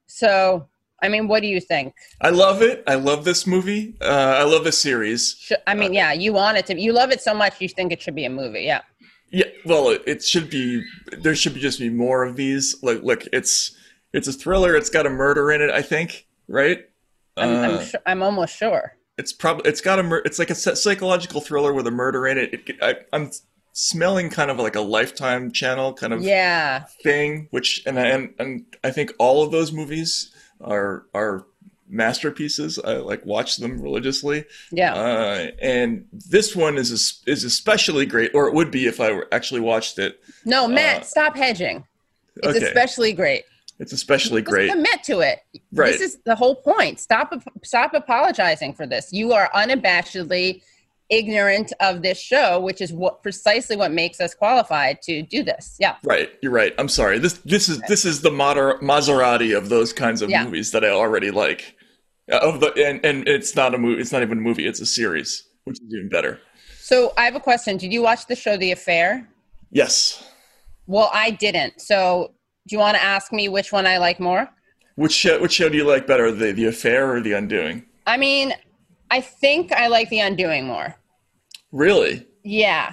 So, I mean, what do you think? I love it. I love this movie. Uh, I love this series. I mean, yeah, you want it to. You love it so much, you think it should be a movie, yeah. Yeah, well, it, it should be. There should be just be more of these. Like, look, it's it's a thriller. It's got a murder in it. I think, right? I'm uh, I'm, su- I'm almost sure. It's probably it's got a mur- it's like a psychological thriller with a murder in it. it I, I'm smelling kind of like a Lifetime channel kind of yeah. thing. Which and and and I think all of those movies are are masterpieces. I like watch them religiously. Yeah. Uh, and this one is is especially great, or it would be if I actually watched it. No, Matt, uh, stop hedging. It's okay. especially great. It's especially Just great. Commit to it. Right. This is the whole point. Stop stop apologizing for this. You are unabashedly ignorant of this show, which is what precisely what makes us qualified to do this. Yeah. Right. You're right. I'm sorry. This this is this is the Mater- Maserati of those kinds of yeah. movies that I already like. Of the and, and it's not a movie. It's not even a movie. It's a series, which is even better. So I have a question. Did you watch the show The Affair? Yes. Well, I didn't. So do you want to ask me which one I like more? Which show, which show do you like better, the The Affair or The Undoing? I mean, I think I like The Undoing more. Really? Yeah,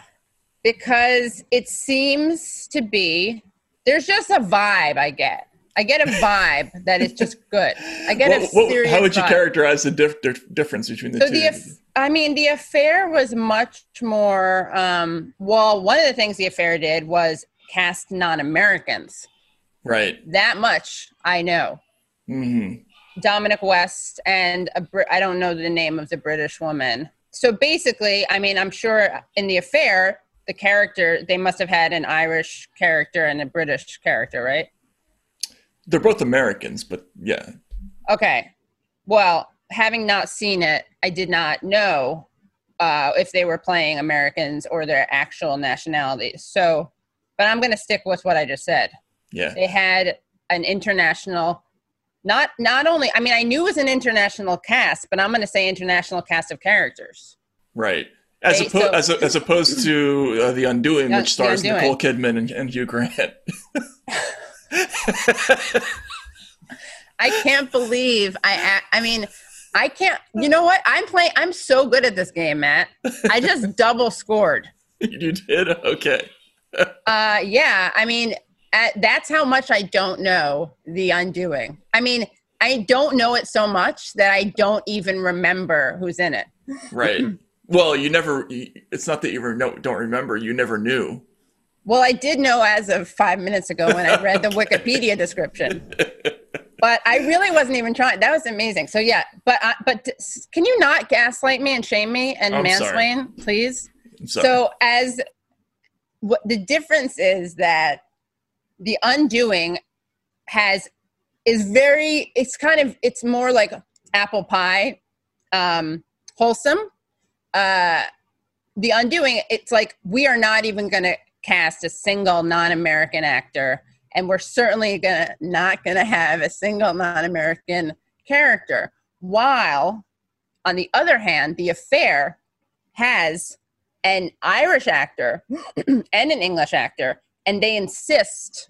because it seems to be there's just a vibe I get. I get a vibe that is just good. I get what, a serious what, How would you vibe. characterize the dif- dif- difference between the so two? The, I mean, The Affair was much more, um, well, one of the things The Affair did was cast non-Americans. Right. That much I know. Mm-hmm. Dominic West and a Brit- I don't know the name of the British woman. So basically, I mean, I'm sure in The Affair, the character, they must have had an Irish character and a British character, right? They're both Americans, but yeah. Okay. Well, having not seen it, I did not know uh, if they were playing Americans or their actual nationalities. So, but I'm going to stick with what I just said. Yeah. They had an international, not not only, I mean, I knew it was an international cast, but I'm going to say international cast of characters. Right. As, They, oppo- so, as, as opposed to uh, The Undoing, The- which stars The Undoing. Nicole Kidman and, and Hugh Grant. I can't believe I, I mean, I can't, you know what? I'm playing, I'm so good at this game, Matt. I just double scored. You did? Okay. Uh, yeah, I mean, at, that's how much I don't know The Undoing. I mean, I don't know it so much that I don't even remember who's in it. Right. Well, you never, it's not that you know, don't remember, you never knew. Well, I did know as of five minutes ago when I read the Wikipedia description. But I really wasn't even trying. That was amazing. So, yeah, but uh, but can you not gaslight me and shame me and I'm mansplain, sorry. please? I'm sorry. So, as what the difference is that The Undoing has is very, it's kind of, it's more like apple pie, um, wholesome. Uh, The Undoing, it's like we are not even going to cast a single non-American actor, and we're certainly gonna not gonna have a single non-American character. While, on the other hand, The Affair has an Irish actor and an English actor, and they insist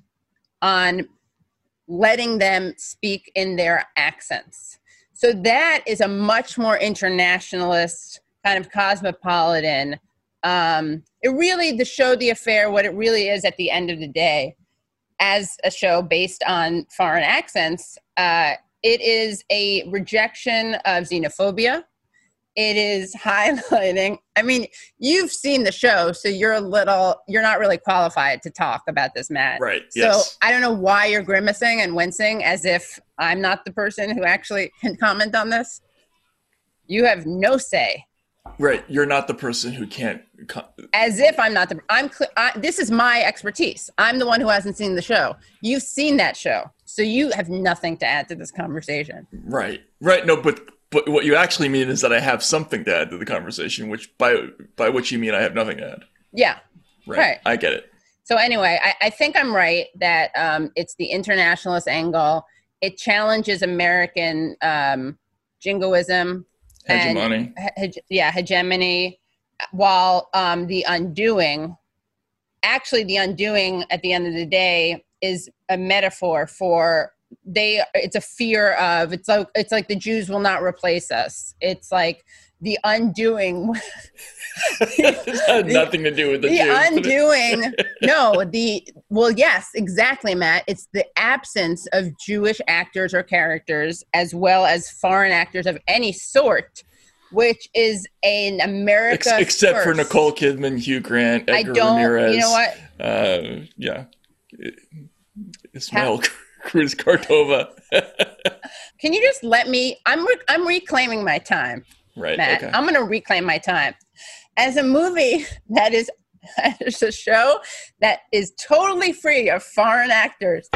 on letting them speak in their accents. So that is a much more internationalist, kind of cosmopolitan. Um, it really, the show The Affair, what it really is at the end of the day, as a show based on foreign accents, uh, it is a rejection of xenophobia. It is highlighting, I mean, you've seen the show, so you're a little, you're not really qualified to talk about this, Matt. Right, So yes. I don't know why you're grimacing and wincing as if I'm not the person who actually can comment on this. You have no say. Right. You're not the person who can't. As if I'm not the, I'm, I, this is my expertise. I'm the one who hasn't seen the show. You've seen that show. So you have nothing to add to this conversation. Right. Right. No, but, but what you actually mean is that I have something to add to the conversation, which by, by which you mean I have nothing to add. Yeah. Right. Right. I get it. So anyway, I, I think I'm right that um, it's the internationalist angle. It challenges American um, jingoism. Hegemony. And, he, yeah, hegemony. While um, The Undoing, actually The Undoing at the end of the day is a metaphor for they, it's a fear of, it's like, it's like the Jews will not replace us. It's like the undoing. It had nothing to do with the, the Jews, undoing. No, the well, yes, exactly, Matt. It's the absence of Jewish actors or characters, as well as foreign actors of any sort, which is an America Ex- except first. for Nicole Kidman, Hugh Grant, Edgar I don't. Ramirez. You know what? Uh, yeah, Ismael Cruz Cordova. Can you just let me? I'm re- I'm reclaiming my time, right? Matt. Okay. I'm going to reclaim my time. As a movie that is, as a show that is totally free of foreign actors,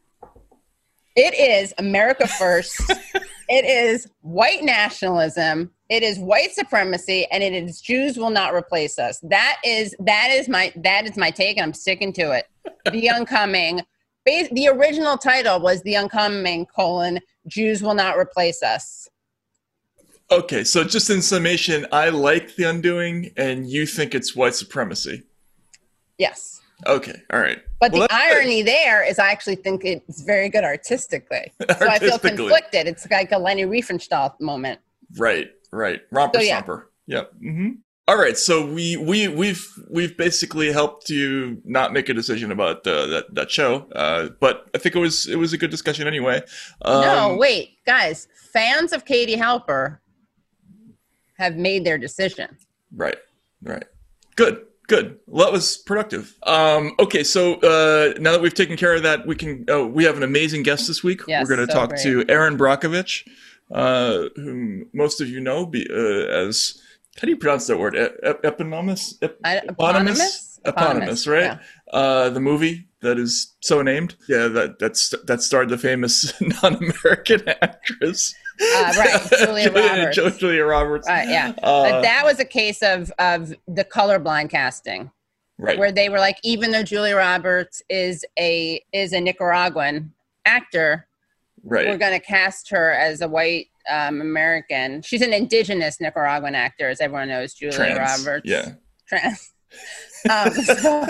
it is America first. It is white nationalism. It is white supremacy, and it is Jews will not replace us. That is that is my that is my take, and I'm sticking to it. The Uncoming. The original title was The Uncoming: colon, Jews will not replace us. Okay, so just in summation, I like The Undoing, and you think it's white supremacy. Yes. Okay, all right. But well, the irony good. there is I actually think it's very good artistically. So I feel conflicted. It's like a Leni Riefenstahl moment. Right, right. Romper so, yeah. Stomper. Yep. Mm-hmm. All right, so we we we've we've basically helped you not make a decision about uh, that that show, uh, but I think it was it was a good discussion anyway. Um, no, wait, guys, fans of Katie Halper have made their decision. Right, right. Good, good. Well, that was productive. Um, okay, so uh, now that we've taken care of that, we can. Oh, we have an amazing guest this week. Yes, We're going to so talk great. to Erin Brockovich, uh, whom most of you know be, uh, as. How do you pronounce that word? E- eponymous? Ep- I, eponymous? Eponymous, eponymous, right? Yeah. Uh, the movie that is so named. Yeah, that that's that starred the famous non-American actress. Uh, right, Julia Roberts. Julia, Julia Roberts. Right, yeah. Uh, but that was a case of of the colorblind casting, right? Where they were like, even though Julia Roberts is a is a Nicaraguan actor, right, we're going to cast her as a white. Um, American. She's an indigenous Nicaraguan actor, as everyone knows. Julia Trans, Roberts. Yeah. Trans. Um, so,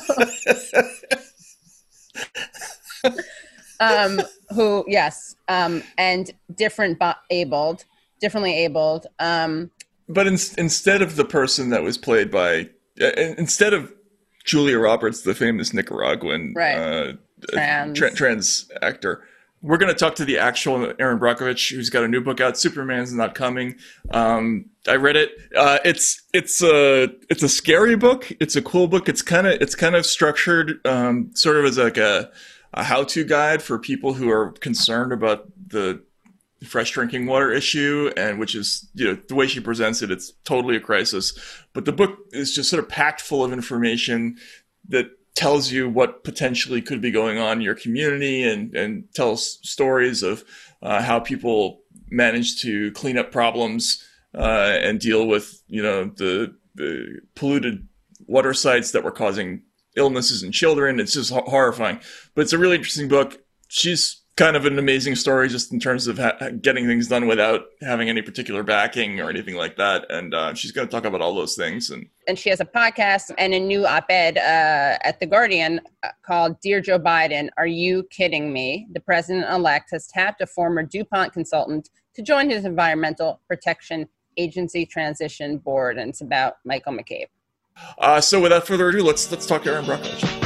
um, who, yes, um, and different bo- abled, differently abled. Um, but in, instead of the person that was played by, uh, instead of Julia Roberts, the famous Nicaraguan right. uh, trans. Tra- trans actor. We're going to talk to the actual Erin Brockovich, who's got a new book out, Superman's Not Coming. Um, I read it. Uh, it's it's a it's a scary book. It's a cool book. It's kind of it's kind of structured um, sort of as like a, a how-to guide for people who are concerned about the fresh drinking water issue, and which is, you know, the way she presents it, it's totally a crisis. But the book is just sort of packed full of information that tells you what potentially could be going on in your community, and, and tells stories of uh, how people manage to clean up problems uh, and deal with, you know, the, the polluted water sites that were causing illnesses in children. It's just horrifying. But it's a really interesting book. She's kind of an amazing story just in terms of ha- getting things done without having any particular backing or anything like that. And uh, she's going to talk about all those things. And and she has a podcast and a new op-ed uh, at The Guardian uh, called Dear Joe Biden, Are You Kidding Me? The president-elect has tapped a former DuPont consultant to join his Environmental Protection Agency Transition Board. And it's about Michael McCabe. Uh, so without further ado, let's let's talk to Erin Brockovich.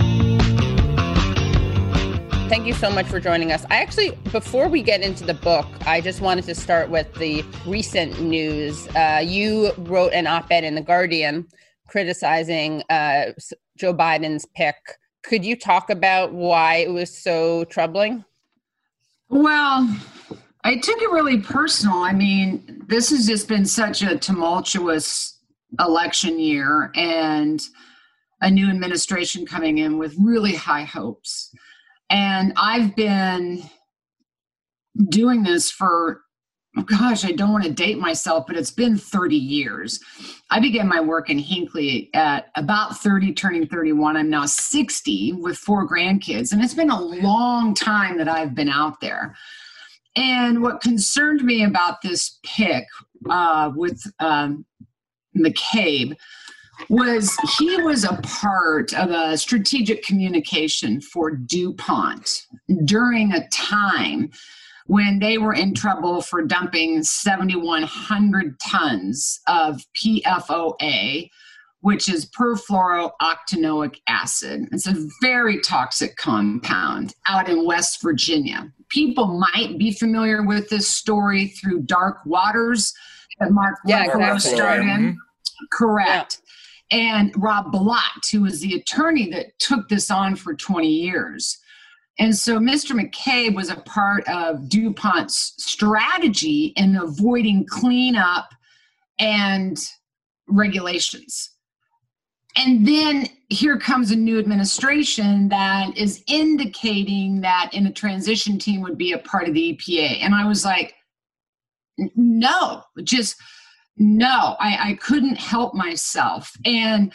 Thank you so much for joining us. I actually, before we get into the book, I just wanted to start with the recent news. Uh, you wrote an op-ed in The Guardian criticizing uh, Joe Biden's pick. Could you talk about why it was so troubling? Well, I took it really personal. I mean, this has just been such a tumultuous election year, and a new administration coming in with really high hopes. And I've been doing this for, oh gosh, I don't want to date myself, but it's been thirty years. I began my work in Hinckley at about thirty, turning thirty-one. I'm now sixty with four grandkids. And it's been a long time that I've been out there. And what concerned me about this pick uh, with um, McCabe was he was a part of a strategic communication for DuPont during a time when they were in trouble for dumping seven thousand one hundred tons of P F O A, which is perfluorooctanoic acid. It's a very toxic compound out in West Virginia. People might be familiar with this story through Dark Waters that Mark yeah, Ruffalo exactly. starred in. Mm-hmm. Correct. Yeah. And Rob Blatt, who was the attorney that took this on for twenty years. And so Mister McCabe was a part of DuPont's strategy in avoiding cleanup and regulations. And then here comes a new administration that is indicating that in a transition team would be a part of the E P A. And I was like, no, just no, I, I couldn't help myself. And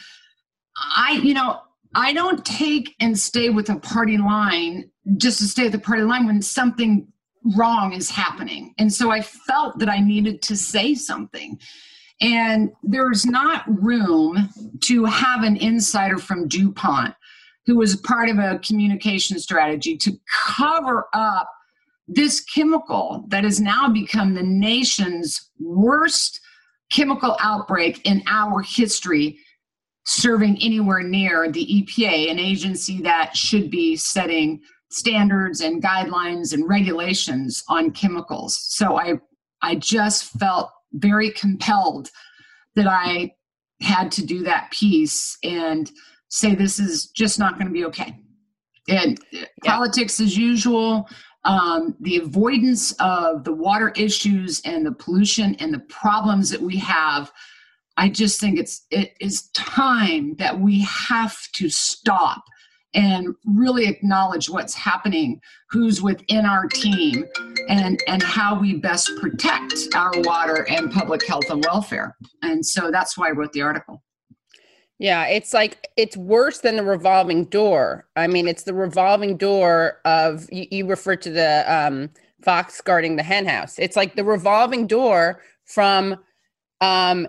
I, you know, I don't take and stay with a party line just to stay at the party line when something wrong is happening. And so I felt that I needed to say something. And there's not room to have an insider from DuPont who was part of a communication strategy to cover up this chemical that has now become the nation's worst chemical outbreak in our history, serving anywhere near the E P A, an agency that should be setting standards and guidelines and regulations on chemicals. So I, I just felt very compelled that I had to do that piece and say this is just not going to be okay. And yeah. Politics as usual, um, the avoidance of the water issues and the pollution and the problems that we have, I just think it's it is time that we have to stop and really acknowledge what's happening, who's within our team, and, and how we best protect our water and public health and welfare. And so that's why I wrote the article. Yeah, it's like, it's worse than the revolving door. I mean, it's the revolving door of, you, you refer to the um, fox guarding the hen house. It's like the revolving door from um,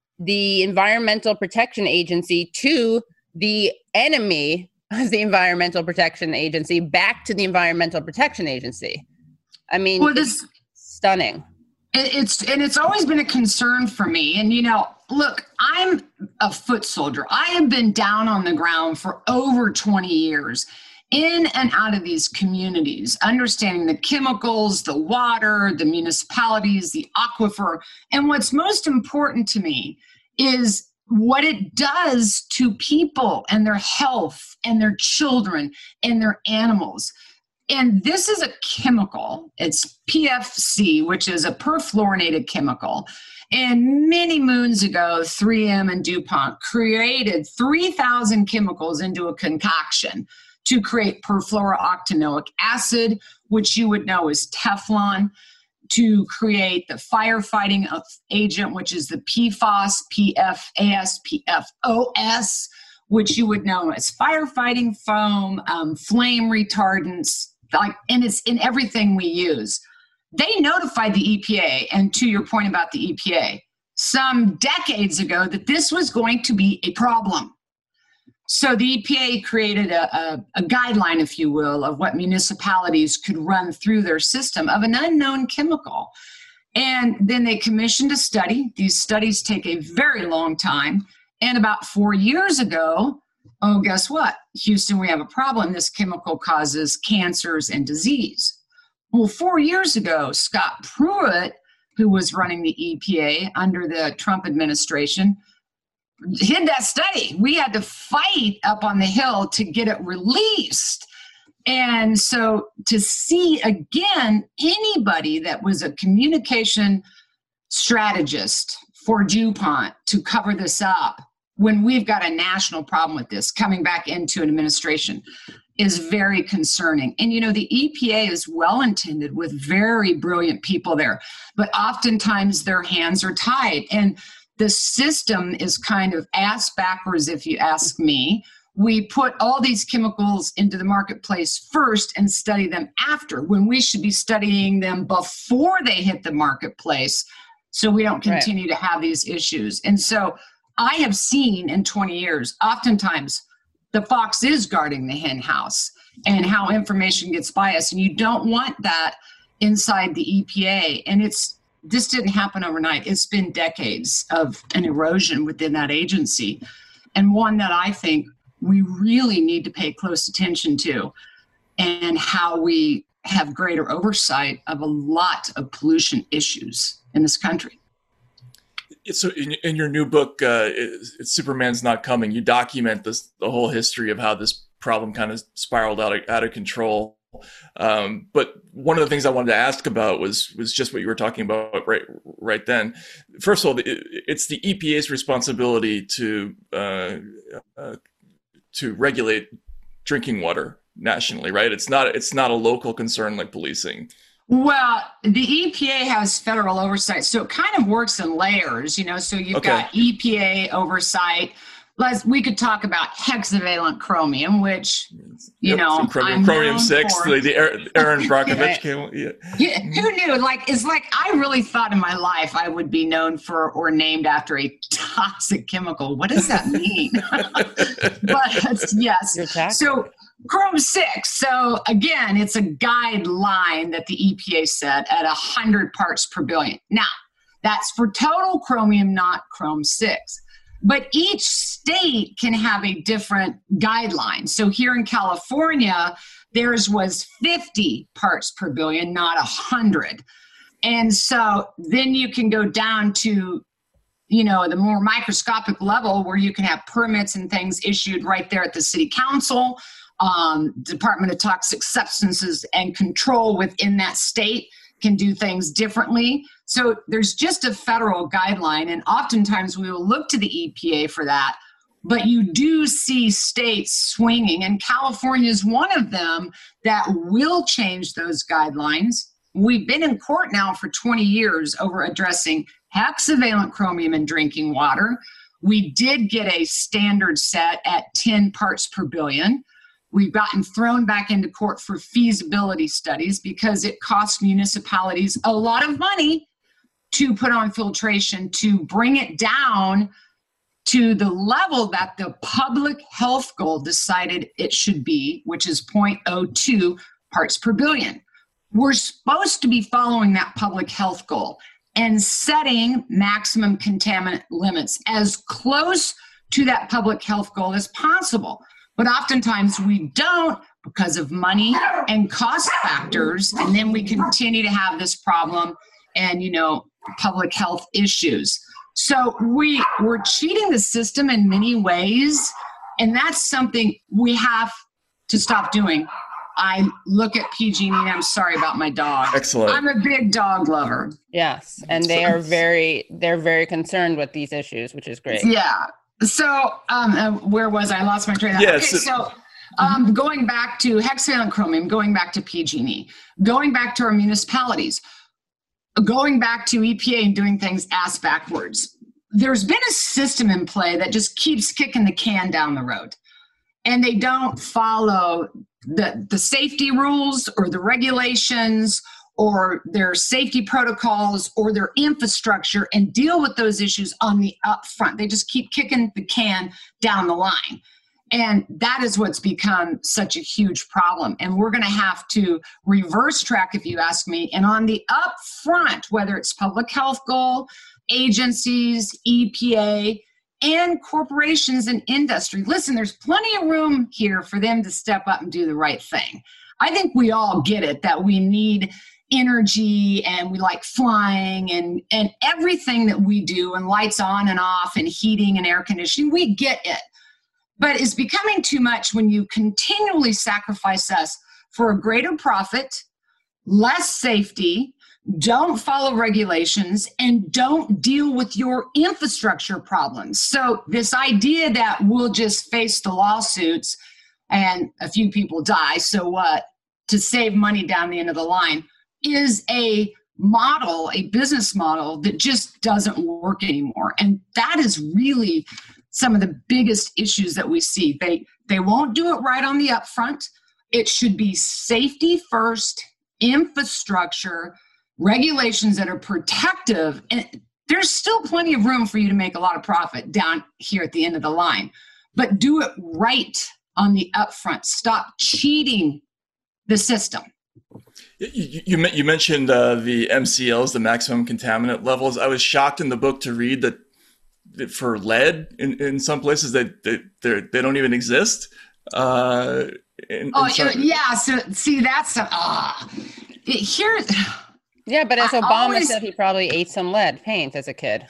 the Environmental Protection Agency to the enemy of the Environmental Protection Agency back to the Environmental Protection Agency. I mean, well, this, it's stunning. It's and it's always been a concern for me. And, you know, look, I'm a foot soldier. I have been down on the ground for over twenty years, in and out of these communities, understanding the chemicals, the water, the municipalities, the aquifer. And what's most important to me is what it does to people and their health and their children and their animals. And this is a chemical, it's P F C, which is a perfluorinated chemical. And many moons ago, three M and DuPont created three thousand chemicals into a concoction to create perfluorooctanoic acid, which you would know is Teflon, to create the firefighting agent, which is the P F A S, P F A S, P F O S, which you would know as firefighting foam, um, flame retardants, like, and it's in everything we use. They notified the E P A, and to your point about the E P A, some decades ago that this was going to be a problem. So the E P A created a, a, a guideline, if you will, of what municipalities could run through their system of an unknown chemical. And then they commissioned a study. These studies take a very long time. And about four years ago, oh, guess what? Houston, we have a problem. This chemical causes cancers and disease. Well, four years ago, Scott Pruitt, who was running the E P A under the Trump administration, hid that study. We had to fight up on the Hill to get it released. And so to see, again, anybody that was a communication strategist for DuPont to cover this up when we've got a national problem with this coming back into an administration is very concerning. And, you know, the E P A is well-intended with very brilliant people there, but oftentimes their hands are tied. And the system is kind of ass backwards, if you ask me. We put all these chemicals into the marketplace first and study them after, when we should be studying them before they hit the marketplace, so we don't continue right. to have these issues. And so I have seen in twenty years, oftentimes the fox is guarding the hen house and how information gets biased. And you don't want that inside the E P A. And it's this didn't happen overnight. It's been decades of an erosion within that agency, and one that I think we really need to pay close attention to, and how we have greater oversight of a lot of pollution issues in this country. So in, in your new book, uh, it's Superman's Not Coming, you document this, the whole history of how this problem kind of spiraled out of, out of control. Um, but one of the things I wanted to ask about was was just what you were talking about right right then. First of all, it, it's the E P A's responsibility to uh, uh, to regulate drinking water nationally, right? It's not it's not a local concern like policing. Well, the E P A has federal oversight, so it kind of works in layers, you know. So you've okay. got E P A oversight. Let's, we could talk about hexavalent chromium, which, you yep, know, chromium, chromium six, the, the Aaron Brockovich came. Yeah. Yeah, who knew? Like, it's like I really thought in my life I would be known for or named after a toxic chemical. What does that mean? But yes, so Chrome six. So again, it's a guideline that the E P A set at one hundred parts per billion. Now, that's for total chromium, not Chrome six. But each state can have a different guideline. So here in California, theirs was fifty parts per billion, not one hundred. And so then you can go down to, you know, the more microscopic level where you can have permits and things issued right there at the city council, um, Department of Toxic Substances and Control within that state can do things differently. So there's just a federal guideline, and oftentimes we will look to the E P A for that, but you do see states swinging, and California is one of them that will change those guidelines. We've been in court now for twenty years over addressing hexavalent chromium in drinking water. We did get a standard set at ten parts per billion. We've gotten thrown back into court for feasibility studies because it costs municipalities a lot of money to put on filtration to bring it down to the level that the public health goal decided it should be, which is zero point zero two parts per billion. We're supposed to be following that public health goal and setting maximum contaminant limits as close to that public health goal as possible. But oftentimes we don't because of money and cost factors, and then we continue to have this problem and, you know, public health issues. So we, we're cheating the system in many ways, and that's something we have to stop doing. I look at P G and E, and I'm sorry about my dog. Excellent. I'm a big dog lover. Yes, and they are very, they're very concerned with these issues, which is great. Yeah. So um, uh, where was I? I lost my train of thought. Yes. Okay, so um, going back to hexavalent chromium, going back to P G and E, going back to our municipalities, going back to E P A and doing things ass backwards. There's been a system in play that just keeps kicking the can down the road, and they don't follow the, the safety rules or the regulations or their safety protocols or their infrastructure and deal with those issues on the upfront. They just keep kicking the can down the line. And that is what's become such a huge problem. And we're going to have to reverse track, if you ask me. And on the upfront, whether it's public health goal, agencies, E P A, and corporations and industry, listen, there's plenty of room here for them to step up and do the right thing. I think we all get it that we need energy and we like flying and, and everything that we do, and lights on and off and heating and air conditioning. We get it. But it's becoming too much when you continually sacrifice us for a greater profit, less safety, don't follow regulations, and don't deal with your infrastructure problems. So this idea that we'll just face the lawsuits and a few people die, so what, to save money down the end of the line, is a model, a business model that just doesn't work anymore. And that is really some of the biggest issues that we see. They they won't do it right on the upfront. It should be safety first, infrastructure, regulations that are protective. And there's still plenty of room for you to make a lot of profit down here at the end of the line. But do it right on the upfront. Stop cheating the system. You, you, you mentioned uh, the M C Ls, the maximum contaminant levels. I was shocked in the book to read that, that for lead in, in some places that they, they, they don't even exist. Uh, in, oh, in some... yeah. So see, that's uh, here. Yeah, but as I Obama always... said, he probably ate some lead paint as a kid.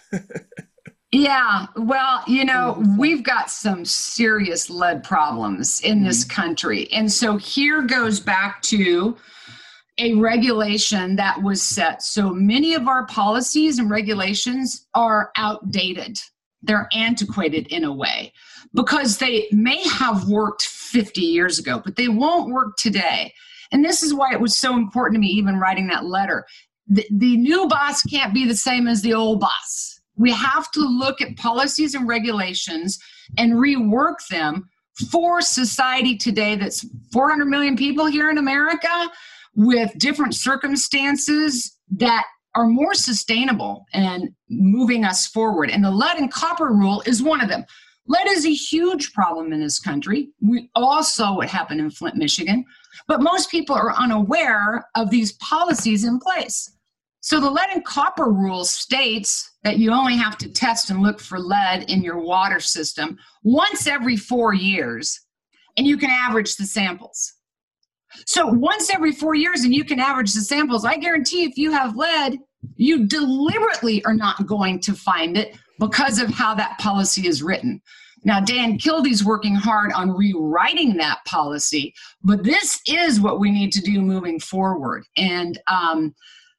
Yeah, well, you know, we've got some serious lead problems in this country. And so here goes back to a regulation that was set. So many of our policies and regulations are outdated. They're antiquated in a way because they may have worked fifty years ago, but they won't work today. And this is why it was so important to me even writing that letter. The, the new boss can't be the same as the old boss. We have to look at policies and regulations and rework them for society today that's four hundred million people here in America with different circumstances that are more sustainable and moving us forward. And the lead and copper rule is one of them. Lead is a huge problem in this country. We all saw what happened in Flint, Michigan, but most people are unaware of these policies in place. So the lead and copper rule states that you only have to test and look for lead in your water system once every four years, and you can average the samples. So once every four years and you can average the samples, I guarantee if you have lead, you deliberately are not going to find it because of how that policy is written. Now, Dan Kildee's working hard on rewriting that policy, but this is what we need to do moving forward. And, um,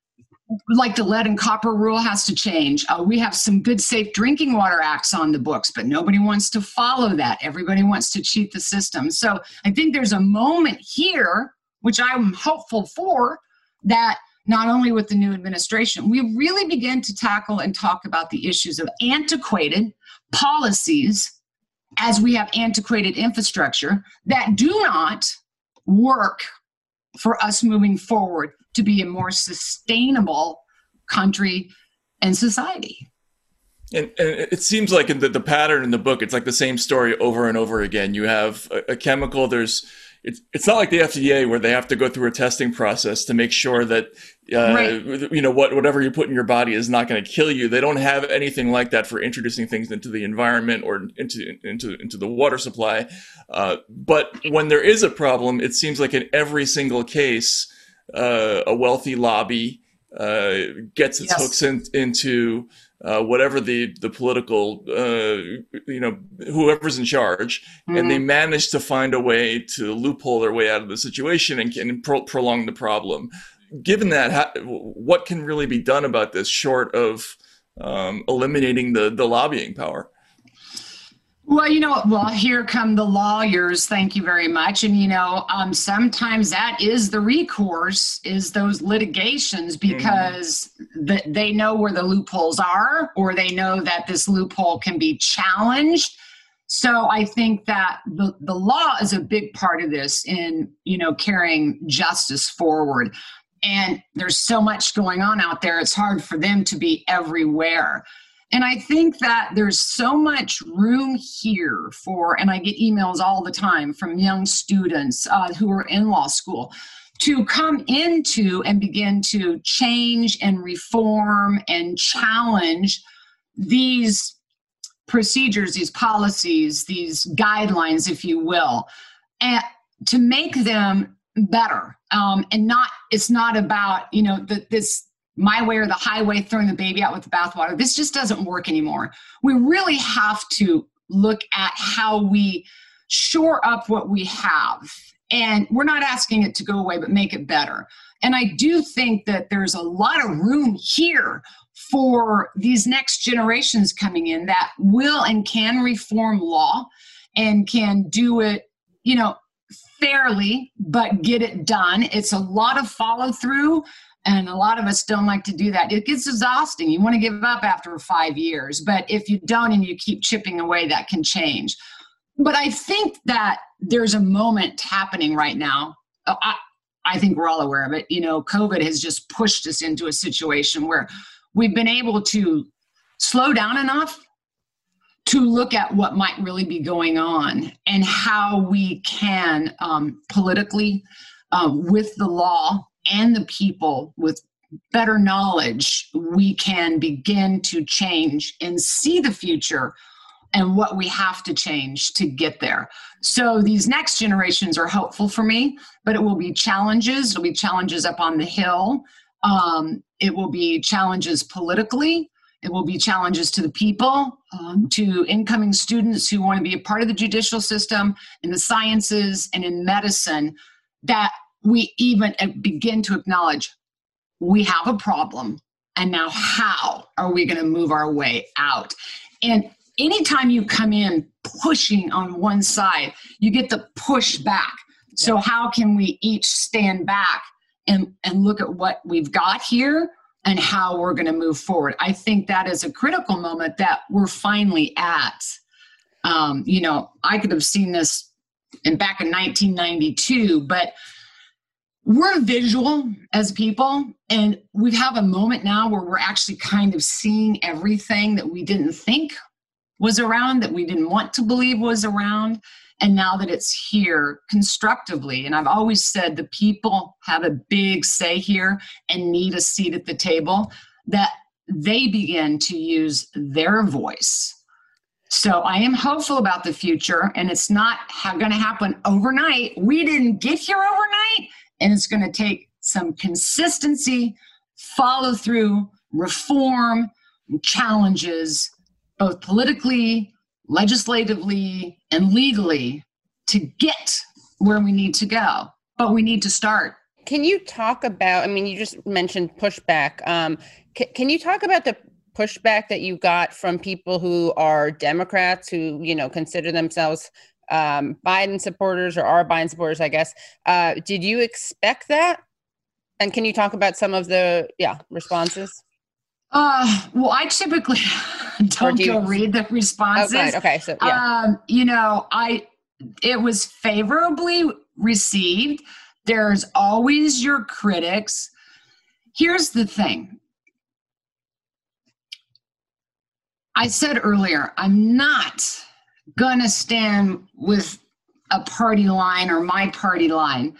like the lead and copper rule has to change. Uh, we have some good safe drinking water acts on the books, but nobody wants to follow that. Everybody wants to cheat the system. So I think there's a moment here, which I'm hopeful for, that not only with the new administration, we really begin to tackle and talk about the issues of antiquated policies as we have antiquated infrastructure that do not work for us moving forward to be a more sustainable country and society. And, and it seems like in the, the pattern in the book, it's like the same story over and over again. You have a, a chemical, there's, it's, it's not like the F D A where they have to go through a testing process to make sure that, uh, right. you know, what, whatever you put in your body is not going to kill you. They don't have anything like that for introducing things into the environment or into, into, into the water supply. Uh, but when there is a problem, it seems like in every single case, Uh, a wealthy lobby uh, gets its yes. hooks in, into uh, whatever the the political, uh, you know, whoever's in charge, mm-hmm. and they manage to find a way to loophole their way out of the situation and can pro- prolong the problem. Given that, how, what can really be done about this short of um, eliminating the the lobbying power? Well, you know, well, here come the lawyers. Thank you very much. And, you know, um, sometimes that is the recourse, is those litigations, because mm-hmm. the, they know where the loopholes are, or they know that this loophole can be challenged. So I think that the, the law is a big part of this in, you know, carrying justice forward. And there's so much going on out there. It's hard for them to be everywhere. And I think that there's so much room here for, and I get emails all the time from young students uh, who are in law school, to come into and begin to change and reform and challenge these procedures, these policies, these guidelines, if you will, and to make them better. Um, and not, it's not about, you know, the, this, my way or the highway, throwing the baby out with the bathwater. This just doesn't work anymore. We really have to look at how we shore up what we have. And we're not asking it to go away, but make it better. And I do think that there's a lot of room here for these next generations coming in that will and can reform law and can do it, you know, fairly, but get it done. It's a lot of follow through. And a lot of us don't like to do that. It gets exhausting. You want to give up after five years. But if you don't and you keep chipping away, that can change. But I think that there's a moment happening right now. I, I think we're all aware of it. You know, COVID has just pushed us into a situation where we've been able to slow down enough to look at what might really be going on and how we can um, politically um, with the law and the people, with better knowledge, we can begin to change and see the future and what we have to change to get there. So these next generations are hopeful for me, but it will be challenges. It'll be challenges up on the Hill. Um, it will be challenges politically. It will be challenges to the people, um, to incoming students who want to be a part of the judicial system, in the sciences and in medicine, that we even begin to acknowledge we have a problem. And now how are we going to move our way out? And anytime you come in pushing on one side, you get the push back. So how can we each stand back and, and look at what we've got here and how we're going to move forward? I think that is a critical moment that we're finally at. Um, you know, I could have seen this in back in nineteen ninety-two, but we're visual as people, and we have a moment now where we're actually kind of seeing everything that we didn't think was around, that we didn't want to believe was around. And now that it's here constructively, and I've always said the people have a big say here and need a seat at the table, that they begin to use their voice. So I am hopeful about the future, and it's not ha- going to happen overnight. We didn't get here overnight, and it's going to take some consistency, follow through, reform, challenges, both politically, legislatively, and legally, to get where we need to go. But we need to start. Can you talk about, I mean, you just mentioned pushback. Um, c- can you talk about the pushback that you got from people who are Democrats, who, you know, consider themselves um, Biden supporters or are Biden supporters, I guess? Uh, did you expect that? And can you talk about some of the, yeah, responses? Uh, well, I typically don't do you, go read the responses. Okay, okay, so yeah. Um, you know, I it was favorably received. There's always your critics. Here's the thing. I said earlier, I'm not gonna stand with a party line or my party line,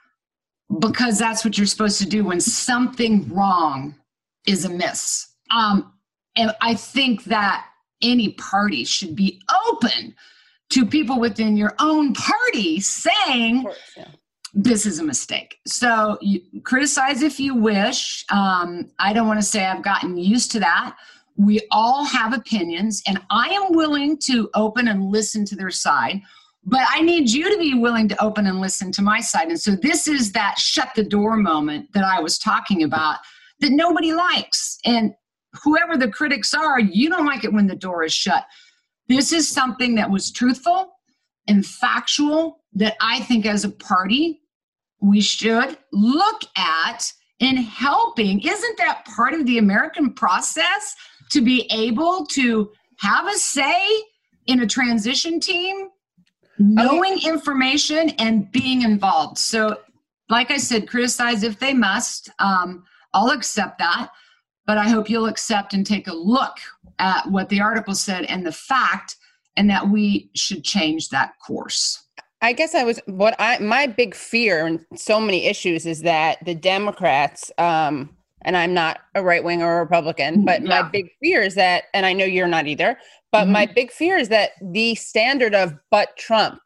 because that's what you're supposed to do when something wrong is amiss. Um, and I think that any party should be open to people within your own party saying, course, yeah. This is a mistake. So you criticize if you wish. Um, I don't want to say I've gotten used to that. We all have opinions, and I am willing to open and listen to their side, but I need you to be willing to open and listen to my side. And so this is that shut the door moment that I was talking about, that nobody likes. And whoever the critics are, you don't like it when the door is shut. This is something that was truthful and factual that I think as a party, we should look at in helping. Isn't that part of the American process, to be able to have a say in a transition team, knowing okay. information and being involved? So like I said, criticize if they must. Um, I'll accept that, but I hope you'll accept and take a look at what the article said and the fact, and that we should change that course. I guess I was, what I, my big fear in so many issues is that the Democrats, um, and I'm not a right wing or a Republican, but yeah. my big fear is that, and I know you're not either, but mm-hmm. my big fear is that the standard of, but Trump,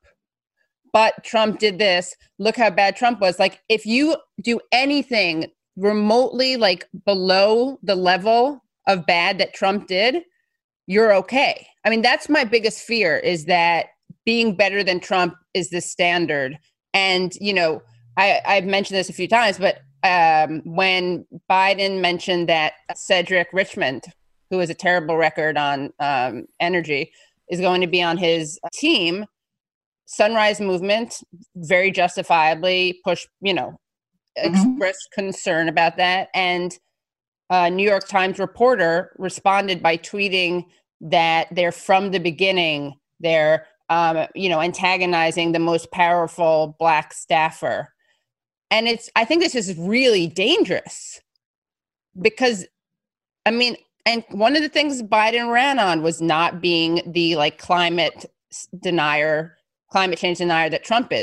but Trump did this, look how bad Trump was. Like, if you do anything remotely like below the level of bad that Trump did, you're okay. I mean, that's my biggest fear, is that being better than Trump is the standard. And, you know, I, I've mentioned this a few times, but um, when Biden mentioned that Cedric Richmond, who has a terrible record on um, energy, is going to be on his team, Sunrise Movement very justifiably pushed, you know, expressed mm-hmm. concern about that. And a New York Times reporter responded by tweeting that they're from the beginning, they're, um, you know, antagonizing the most powerful Black staffer. And it's, I think this is really dangerous because, I mean, and one of the things Biden ran on was not being the like climate denier, climate change denier that Trump is.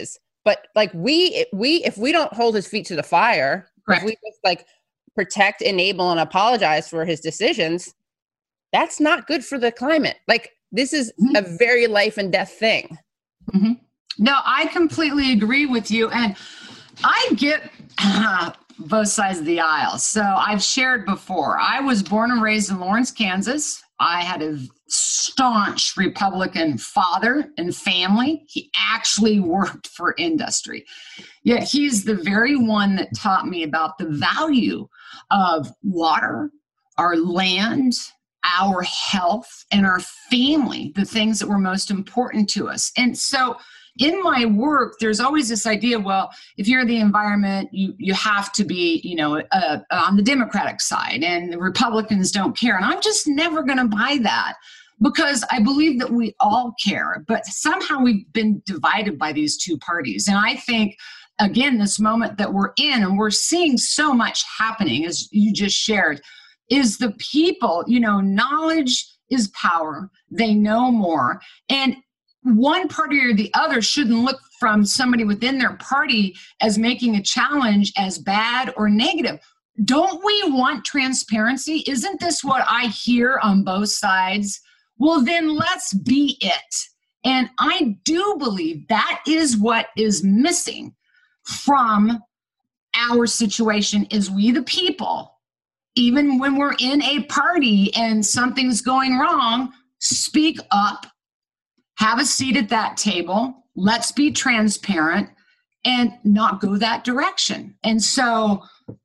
But like we, we, if we don't hold his feet to the fire, Correct. if we just like protect, enable, and apologize for his decisions, that's not good for the climate. Like this is mm-hmm. a very life and death thing. Mm-hmm. No, I completely agree with you. And I get uh, both sides of the aisle. So I've shared before, I was born and raised in Lawrence, Kansas. I had a staunch Republican father and family. He actually worked for industry. Yet he's the very one that taught me about the value of water, our land, our health, and our family, the things that were most important to us. And so in my work, there's always this idea, well, if you're the environment, you you have to be, you know, uh, on the Democratic side, and the Republicans don't care. And I'm just never going to buy that, because I believe that we all care, but somehow we've been divided by these two parties. And I think, again, this moment that we're in, and we're seeing so much happening, as you just shared, is the people, you know, knowledge is power. They know more. And one party or the other shouldn't look from somebody within their party as making a challenge as bad or negative. Don't we want transparency? Isn't this what I hear on both sides? Well, then let's be it. And I do believe that is what is missing from our situation, is we the people, even when we're in a party and something's going wrong, speak up. Have a seat at that table. Let's be transparent and not go that direction. And so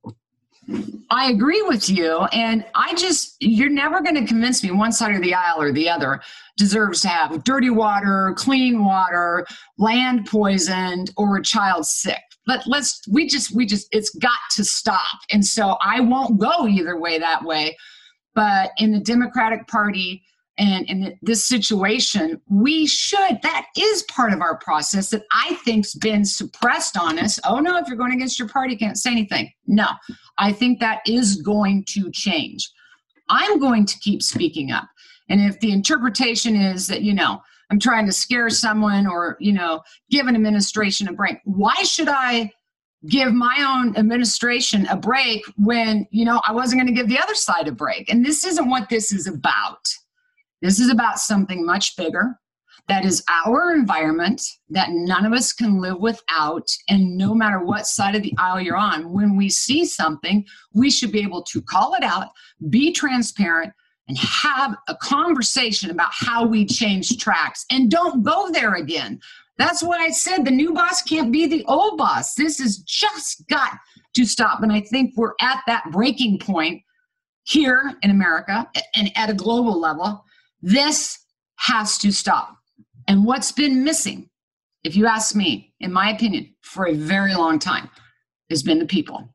I agree with you. And I just, you're never going to convince me one side of the aisle or the other deserves to have dirty water, clean water, land poisoned, or a child sick. But let's, we just, we just, it's got to stop. And so I won't go either way that way. But in the Democratic Party, and in this situation, we should, that is part of our process that I think's been suppressed on us. Oh no, if you're going against your party, you can't say anything. No, I think that is going to change. I'm going to keep speaking up. And if the interpretation is that, you know, I'm trying to scare someone or, you know, give an administration a break, why should I give my own administration a break when, you know, I wasn't going to give the other side a break? And this isn't what this is about. This is about something much bigger. That is our environment that none of us can live without. And no matter what side of the aisle you're on, when we see something, we should be able to call it out, be transparent, and have a conversation about how we change tracks. And don't go there again. That's what I said. The new boss can't be the old boss. This has just got to stop. And I think we're at that breaking point here in America and at a global level. This has to stop. And what's been missing, if you ask me, in my opinion, for a very long time, has been the people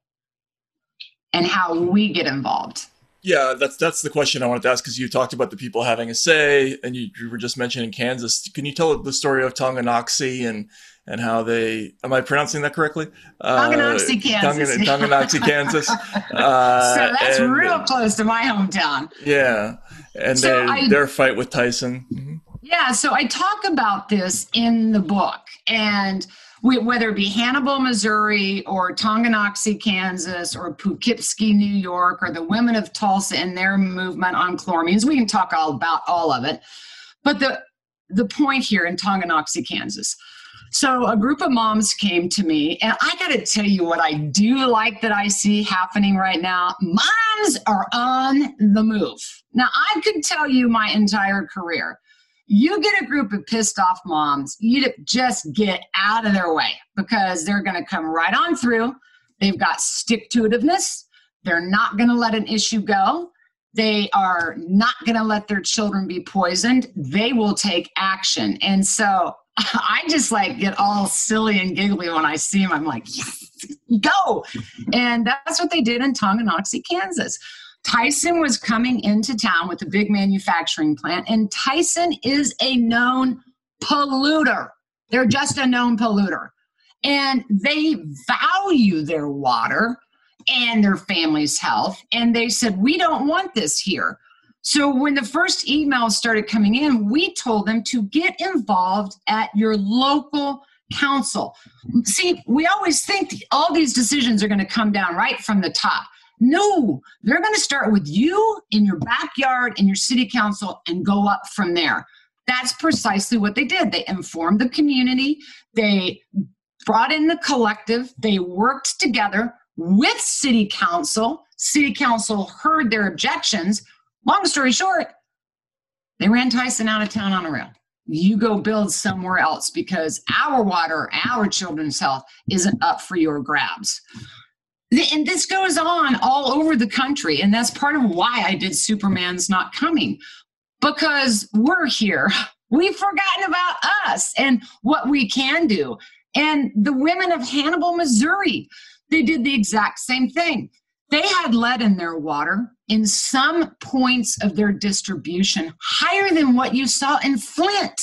and how we get involved. Yeah, that's that's the question I wanted to ask, because you talked about the people having a say, and you, you were just mentioning Kansas. Can you tell the story of Tonganoxie and and how they, am I pronouncing that correctly? Tonganoxie, uh, Kansas. Tonganoxie, Kansas. Uh, so that's and, real close to my hometown. Yeah, and so they, I, their fight with Tyson. Mm-hmm. Yeah, so I talk about this in the book, and we, whether it be Hannibal, Missouri, or Tonganoxie, Kansas, or Poughkeepsie, New York, or the women of Tulsa and their movement on chloramines, we can talk all about all of it. But the the point here in Tonganoxie, Kansas, so a group of moms came to me, and I got to tell you what I do like that I see happening right now. Moms are on the move. Now, I could tell you my entire career, you get a group of pissed off moms, you just get out of their way, because they're going to come right on through. They've got stick-to-itiveness. They're not going to let an issue go. They are not going to let their children be poisoned. They will take action. And so I just like get all silly and giggly when I see them. I'm like, yes, go. And that's what they did in Tonganoxie, Kansas. Tyson was coming into town with a big manufacturing plant, and Tyson is a known polluter. They're just a known polluter. And they value their water and their family's health. And they said, we don't want this here. So when the first emails started coming in, we told them to get involved at your local council. See, we always think all these decisions are going to come down right from the top. No, they're going to start with you in your backyard, in your city council, and go up from there. That's precisely what they did. They informed the community. They brought in the collective. They worked together with city council. City council heard their objections. Long story short, they ran Tyson out of town on a rail. You go build somewhere else because our water, our children's health isn't up for your grabs. And this goes on all over the country. And that's part of why I did Superman's Not Coming, because we're here. We've forgotten about us and what we can do. And the women of Hannibal, Missouri, they did the exact same thing. They had lead in their water in some points of their distribution higher than what you saw in Flint.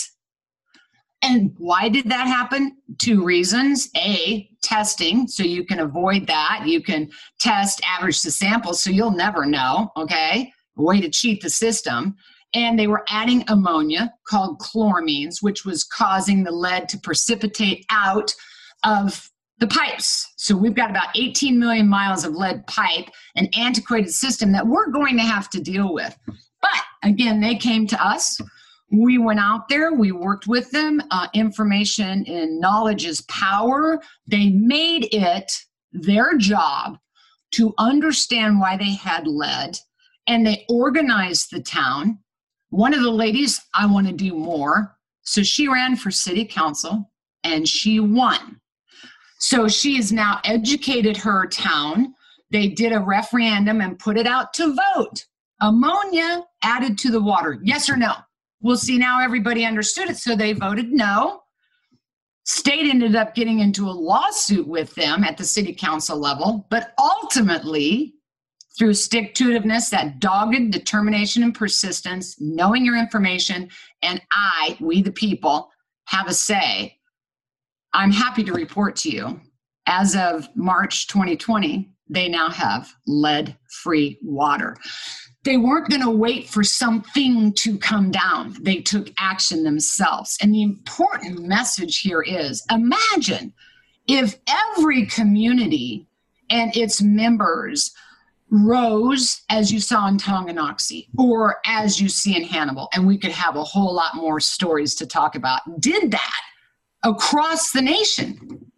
And why did that happen? Two reasons. A, testing, so you can avoid that. You can test, average the samples, so you'll never know, okay? A way to cheat the system. And they were adding ammonia called chloramines, which was causing the lead to precipitate out of the pipes. So we've got about eighteen million miles of lead pipe, an antiquated system that we're going to have to deal with. But again, they came to us. We went out there, we worked with them. Uh, information and knowledge is power. They made it their job to understand why they had lead, and they organized the town. One of the ladies, I want to do more. So she ran for city council and she won. So she has now educated her town. They did a referendum and put it out to vote. Ammonia added to the water, yes or no? We'll see now everybody understood it, so they voted no. State ended up getting into a lawsuit with them at the city council level, but ultimately, through stick-to-itiveness, that dogged determination and persistence, knowing your information, and I, we the people, have a say, I'm happy to report to you, as of March twenty twenty, they now have lead-free water. They weren't going to wait for something to come down. They took action themselves. And the important message here is, imagine if every community and its members rose, as you saw in Tonganoxie, or as you see in Hannibal, and we could have a whole lot more stories to talk about, did that across the nation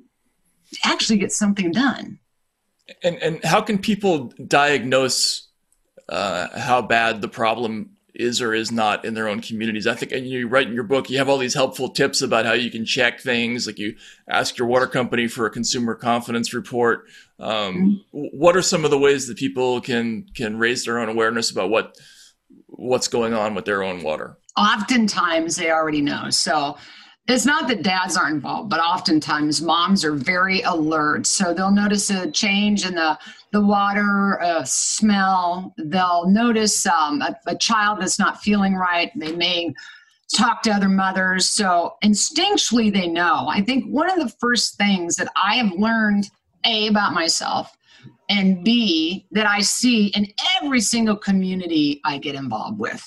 to actually get something done. And and how can people diagnose uh, how bad the problem is or is not in their own communities? I think, and you write in your book, you have all these helpful tips about how you can check things, like you ask your water company for a consumer confidence report. Um, mm-hmm. What are some of the ways that people can can raise their own awareness about what what's going on with their own water? Oftentimes they already know. So it's not that dads aren't involved, but oftentimes moms are very alert. So they'll notice a change in the, the water uh, smell. They'll notice um, a, a child that's not feeling right. They may talk to other mothers. So instinctually they know. I think one of the first things that I have learned, A, about myself, and B, that I see in every single community I get involved with.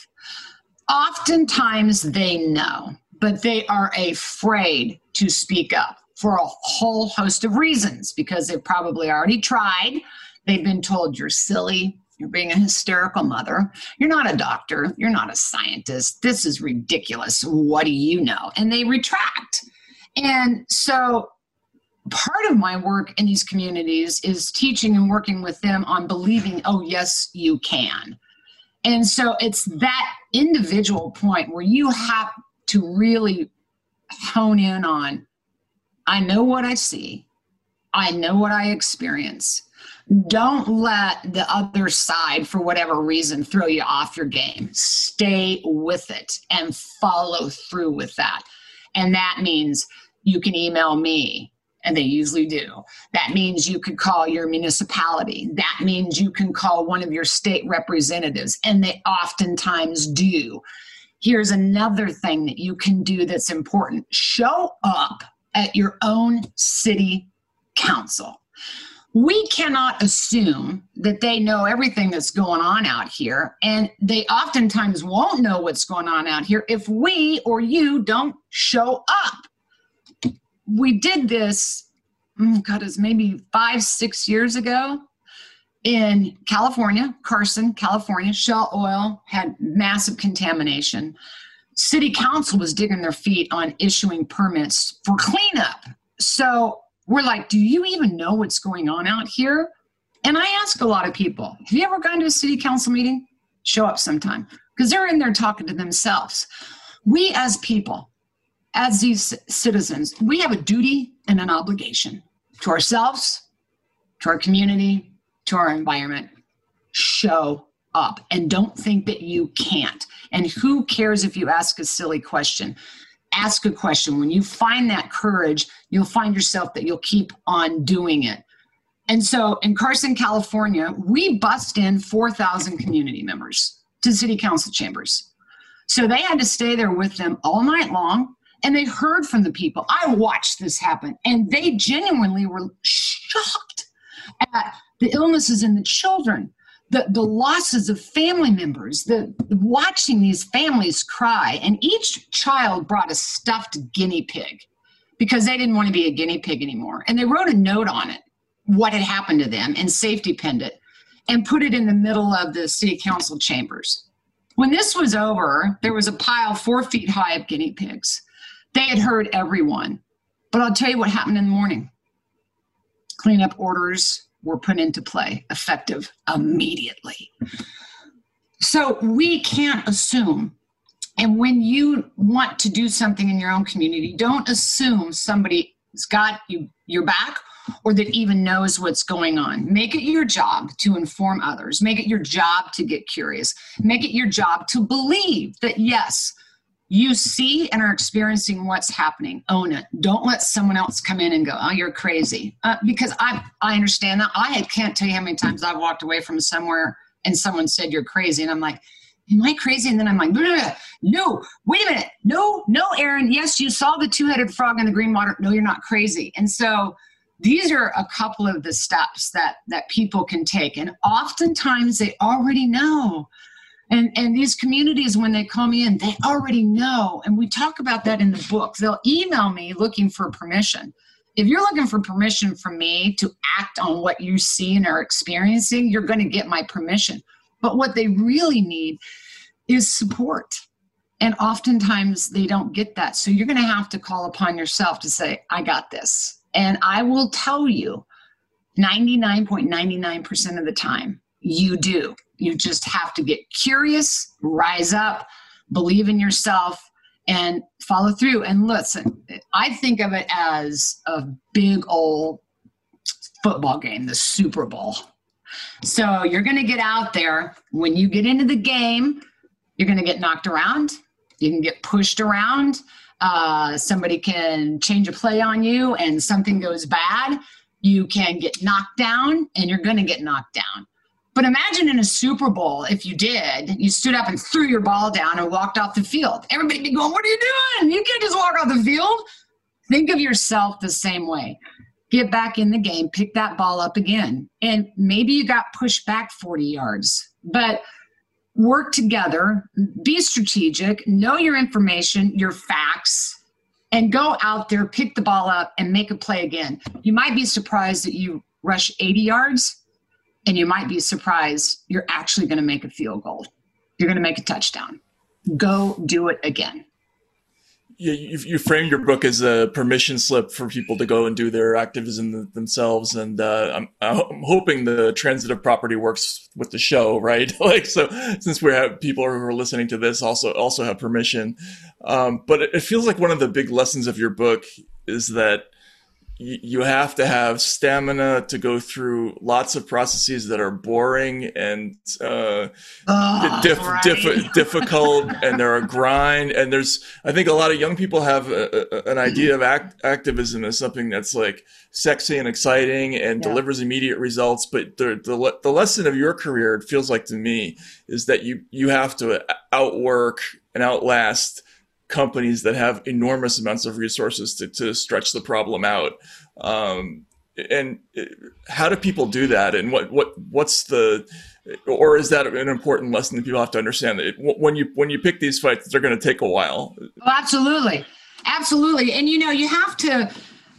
Oftentimes they know, but they are afraid to speak up for a whole host of reasons, because they've probably already tried. They've been told, you're silly, you're being a hysterical mother, you're not a doctor, you're not a scientist, this is ridiculous, what do you know? And they retract. And so part of my work in these communities is teaching and working with them on believing, oh, yes, you can. And so it's that individual point where you have to really hone in on, I know what I see. I know what I experience. Don't let the other side, for whatever reason, throw you off your game. Stay with it and follow through with that. And that means you can email me, and they usually do. That means you could call your municipality. That means you can call one of your state representatives, and they oftentimes do. Here's another thing that you can do that's important. Show up at your own city council. We cannot assume that they know everything that's going on out here, and they oftentimes won't know what's going on out here if we or you don't show up. we did this, oh God, it was maybe five, six years ago in California, Carson, California. Shell oil had massive contamination. City council was digging their feet on issuing permits for cleanup. So we're like, do you even know what's going on out here? And I ask a lot of people, have you ever gone to a city council meeting? Show up sometime, because they're in there talking to themselves. We as people, as these citizens, we have a duty and an obligation to ourselves, to our community, to our environment. Show up and don't think that you can't. And who cares if you ask a silly question? Ask a question. When you find that courage, you'll find yourself that you'll keep on doing it. And so in Carson, California, we bussed in four thousand community members to city council chambers. So they had to stay there with them all night long, and they heard from the people. I watched this happen, and they genuinely were shocked at the illnesses in the children, the, the losses of family members, the watching these families cry. And each child brought a stuffed guinea pig because they didn't want to be a guinea pig anymore. And they wrote a note on it, what had happened to them, and safety pinned it and put it in the middle of the city council chambers. When this was over, there was a pile four feet high of guinea pigs. They had heard everyone. But I'll tell you what happened in the morning. Cleanup orders were put into play, effective immediately. So we can't assume. And when you want to do something in your own community, don't assume somebody's got you, your back or that even knows what's going on. Make it your job to inform others. Make it your job to get curious. Make it your job to believe that, yes, you see and are experiencing what's happening. Own it. Don't let someone else come in and go, oh, you're crazy. Uh, because I I understand that. I can't tell you how many times I've walked away from somewhere and someone said you're crazy. And I'm like, am I crazy? And then I'm like, no, wait a minute. No, no, Aaron. Yes, you saw the two-headed frog in the green water. No, you're not crazy. And so these are a couple of the steps that that people can take. And oftentimes they already know. And, and these communities, when they call me in, they already know. And we talk about that in the book. They'll email me looking for permission. If you're looking for permission from me to act on what you see and are experiencing, you're going to get my permission. But what they really need is support. And oftentimes they don't get that. So you're going to have to call upon yourself to say, I got this. And I will tell you, ninety-nine point nine nine percent of the time, you do. You just have to get curious, rise up, believe in yourself, and follow through. And listen, I think of it as a big old football game, the Super Bowl. So you're going to get out there. When you get into the game, you're going to get knocked around. You can get pushed around. Uh, somebody can change a play on you and something goes bad. You can get knocked down, and you're going to get knocked down. But imagine in a Super Bowl, if you did, you stood up and threw your ball down and walked off the field. Everybody be going, what are you doing? You can't just walk off the field. Think of yourself the same way. Get back in the game, pick that ball up again. And maybe you got pushed back forty yards, but work together, be strategic, know your information, your facts, and go out there, pick the ball up, and make a play again. You might be surprised that you rush eighty yards, and you might be surprised you're actually going to make a field goal. You're going to make a touchdown. Go do it again. Yeah, you, you framed your book as a permission slip for people to go and do their activism themselves, and uh, I'm, I'm hoping the transitive property works with the show, right? Like, so since we have people who are listening to this also also have permission, um, but it, it feels like one of the big lessons of your book is that you have to have stamina to go through lots of processes that are boring and uh, oh, diff- right. diff- difficult, and they're a grind. And there's, I think a lot of young people have a, a, an idea of act- activism as something that's like sexy and exciting and yeah. delivers immediate results. But the, the the lesson of your career, it feels like to me, is that you you have to outwork and outlast companies that have enormous amounts of resources to, to stretch the problem out. Um, and how do people do that? And what, what, what's the, or is that an important lesson that people have to understand that it, when you, when you pick these fights, they're going to take a while? Oh, absolutely. Absolutely. And, you know, you have to,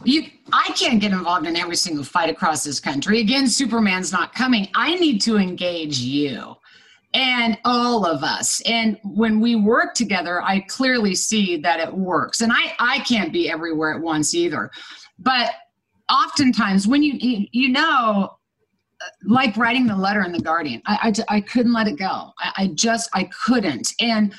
you, I can't get involved in every single fight across this country. Again, Superman's not coming. I need to engage you and all of us. And when we work together, I clearly see that it works. And I, I can't be everywhere at once either. But oftentimes when you, you, you know, like writing the letter in the Guardian, I, I, I couldn't let it go. I, I just, I couldn't. And,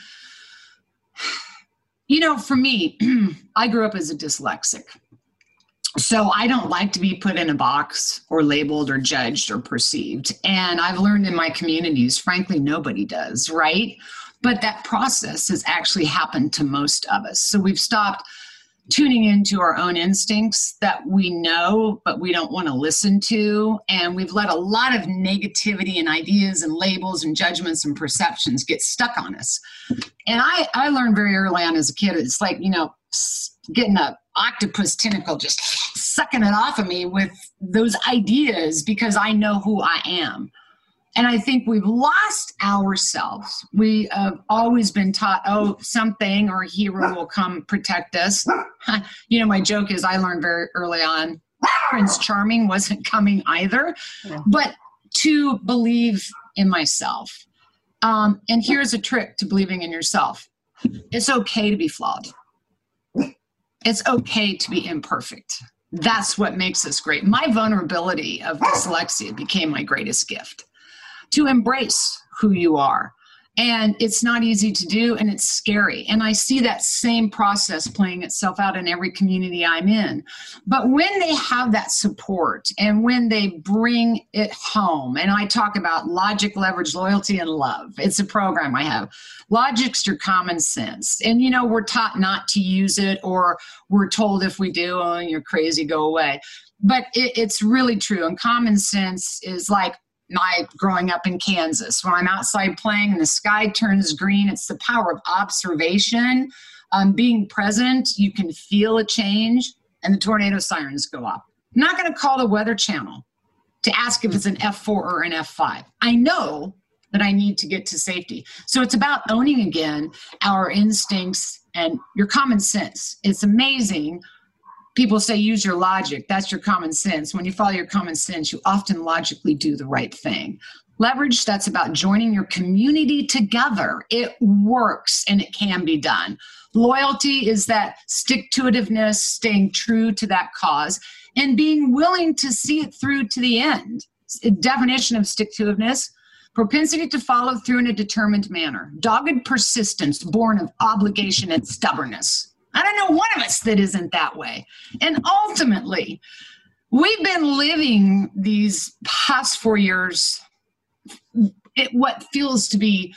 you know, for me, I grew up as a dyslexic. So I don't like to be put in a box or labeled or judged or perceived. And I've learned in my communities, frankly, nobody does, right? But that process has actually happened to most of us. So we've stopped tuning into our own instincts that we know, but we don't want to listen to. And we've let a lot of negativity and ideas and labels and judgments and perceptions get stuck on us. And I, I learned very early on as a kid, it's like, you know, getting a octopus tentacle, just sucking it off of me with those ideas because I know who I am. And I think we've lost ourselves. We have always been taught, oh, something or a hero will come protect us. You know, my joke is I learned very early on, Prince Charming wasn't coming either, but to believe in myself. Um, and here's a trick to believing in yourself. It's okay to be flawed. It's okay to be imperfect. That's what makes us great. My vulnerability of dyslexia became my greatest gift. To embrace who you are. And it's not easy to do, and it's scary. And I see that same process playing itself out in every community I'm in. But when they have that support and when they bring it home, and I talk about logic, leverage, loyalty, and love. It's a program I have. Logic's your common sense. And, you know, we're taught not to use it, or we're told if we do, oh, you're crazy, go away. But it, it's really true. And common sense is like, my growing up in Kansas, when I'm outside playing and the sky turns green, it's the power of observation, um, being present. You can feel a change, and the tornado sirens go off. I'm not going to call the Weather Channel to ask if it's an F four or an F five. I know that I need to get to safety. So it's about owning again our instincts and your common sense. It's amazing. People say use your logic. That's your common sense. When you follow your common sense, you often logically do the right thing. Leverage, that's about joining your community together. It works and it can be done. Loyalty is that stick-to-itiveness, staying true to that cause, and being willing to see it through to the end. A definition of stick-to-itiveness: propensity to follow through in a determined manner. Dogged persistence born of obligation and stubbornness. I don't know one of us that isn't that way. And ultimately, we've been living these past four years it, what feels to be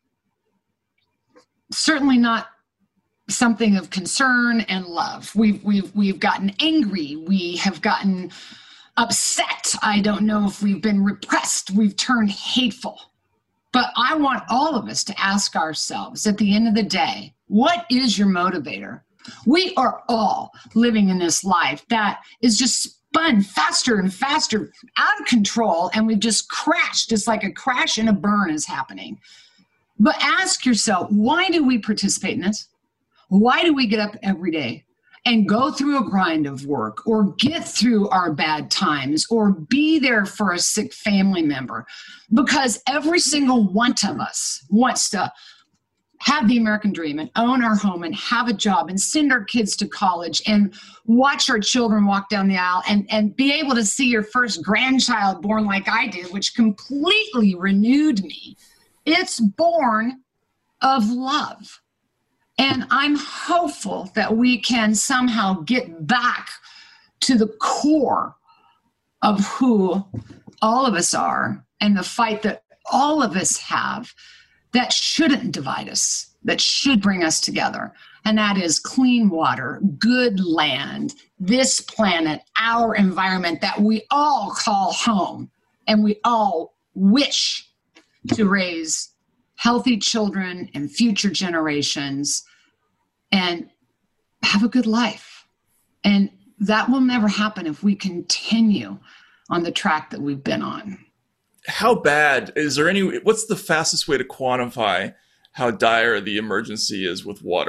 certainly not something of concern and love. We've, we've, we've gotten angry. We have gotten upset. I don't know if we've been repressed. We've turned hateful. But I want all of us to ask ourselves at the end of the day, what is your motivator? We are all living in this life that is just spun faster and faster, out of control, and we've just crashed. It's like a crash and a burn is happening. But ask yourself, why do we participate in this? Why do we get up every day and go through a grind of work, or get through our bad times, or be there for a sick family member? Because every single one of us wants to have the American dream and own our home and have a job and send our kids to college and watch our children walk down the aisle and, and be able to see your first grandchild born like I did, which completely renewed me. It's born of love. And I'm hopeful that we can somehow get back to the core of who all of us are and the fight that all of us have that shouldn't divide us, that should bring us together. And that is clean water, good land, this planet, our environment that we all call home. And we all wish to raise healthy children and future generations and have a good life. And that will never happen if we continue on the track that we've been on. How bad is there any, what's the fastest way to quantify how dire the emergency is with water?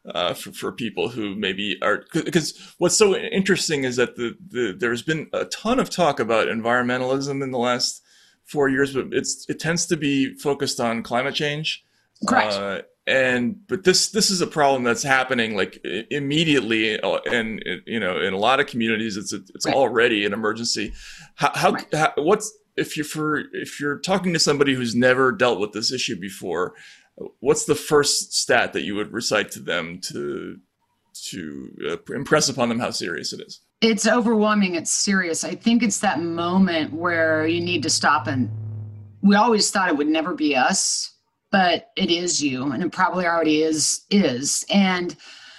uh, for, for people who maybe are, because what's so interesting is that the, the there's been a ton of talk about environmentalism in the last four years, but it's it tends to be focused on climate change. Correct. Uh, and but this this is a problem that's happening like immediately, and you know, in a lot of communities, it's a, it's right. already an emergency. How, how, right. how what's if you're for if you're talking to somebody who's never dealt with this issue before, what's the first stat that you would recite to them to to uh, impress upon them how serious it is? It's overwhelming. It's serious. I think it's that moment where you need to stop, and we always thought it would never be us, but it is you, and it probably already is, is. And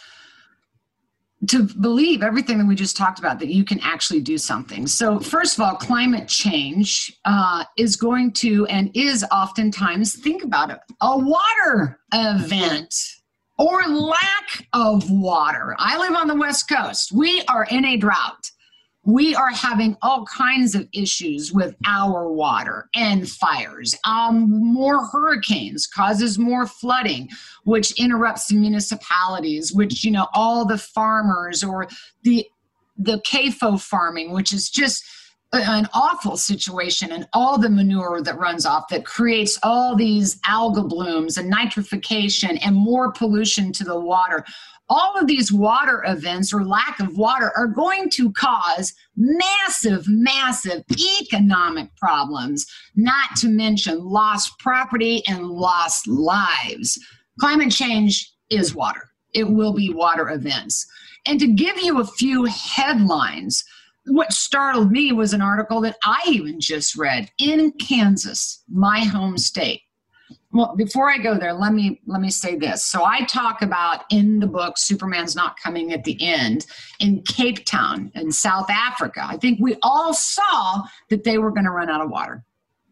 to believe everything that we just talked about, that you can actually do something. So first of all, climate change uh, is going to, and is oftentimes, think about it, a water event or lack of water. I live on the West Coast. We are in a drought. We are having all kinds of issues with our water and fires. Um, more hurricanes causes more flooding, which interrupts the municipalities, which, you know, all the farmers, or the the C A F O farming, which is just an awful situation, and all the manure that runs off that creates all these algal blooms and nitrification and more pollution to the water. All of these water events or lack of water are going to cause massive, massive economic problems, not to mention lost property and lost lives. Climate change is water. It will be water events. And to give you a few headlines, what startled me was an article that I even just read in Kansas, my home state. Well, before I go there, let me let me say this. So I talk about in the book, Superman's Not Coming at the End, in Cape Town in South Africa. I think we all saw that they were going to run out of water.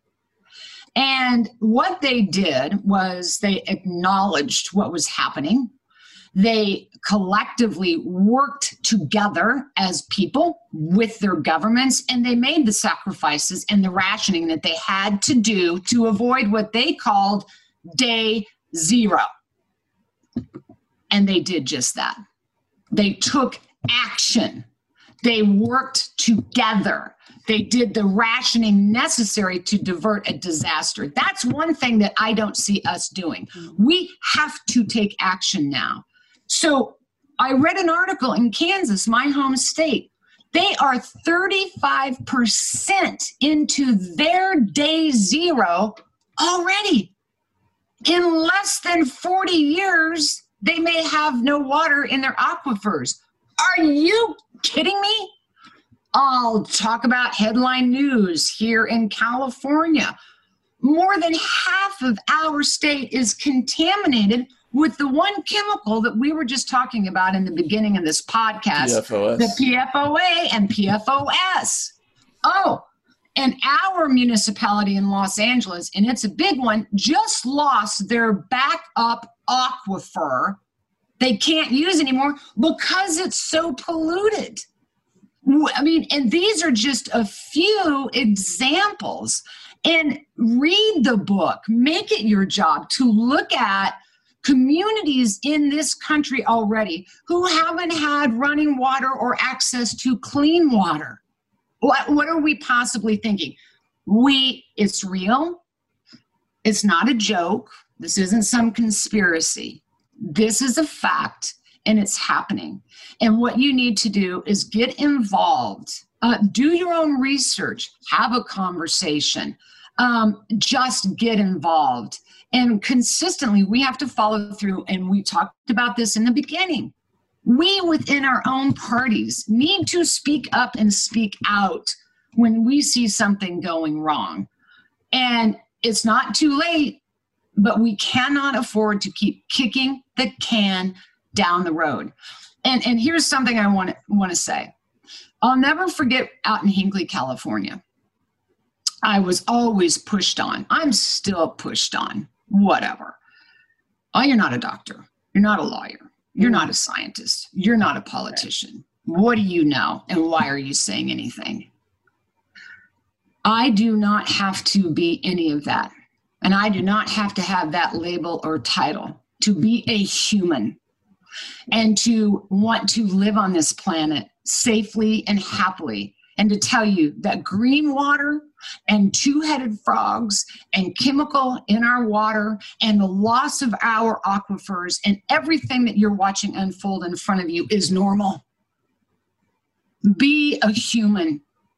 And what they did was they acknowledged what was happening. They collectively worked together as people with their governments, and they made the sacrifices and the rationing that they had to do to avoid what they called day zero. And they did just that. They took action. They worked together. They did the rationing necessary to divert a disaster. That's one thing that I don't see us doing. We have to take action now. So I read an article in Kansas, my home state. They are thirty-five percent into their day zero already. In less than forty years, they may have no water in their aquifers. Are you kidding me? I'll talk about headline news here in California. More than half of our state is contaminated with the one chemical that we were just talking about in the beginning of this podcast, P F O S. The P F O A and P F O S. Oh, and our municipality in Los Angeles, and it's a big one, just lost their backup aquifer they can't use anymore because it's so polluted. I mean, and these are just a few examples. And read the book, make it your job to look at communities in this country already who haven't had running water or access to clean water. What, what are we possibly thinking? We, it's real. It's not a joke. This isn't some conspiracy. This is a fact, and it's happening. And what you need to do is get involved. Uh, do your own research. Have a conversation. Um, just get involved. And consistently, we have to follow through. And we talked about this in the beginning. We within our own parties need to speak up and speak out when we see something going wrong. And it's not too late, but we cannot afford to keep kicking the can down the road. And, and here's something I want to, want to say. I'll never forget out in Hinckley, California. I was always pushed on. I'm still pushed on. Whatever. Oh, you're not a doctor. You're not a lawyer. You're not a scientist. You're not a politician. What do you know? And why are you saying anything? I do not have to be any of that. And I do not have to have that label or title to be a human. and to want to live on this planet safely and happily, and to tell you that green water and two-headed frogs and chemical in our water and the loss of our aquifers and everything that you're watching unfold in front of you is normal. Be a human,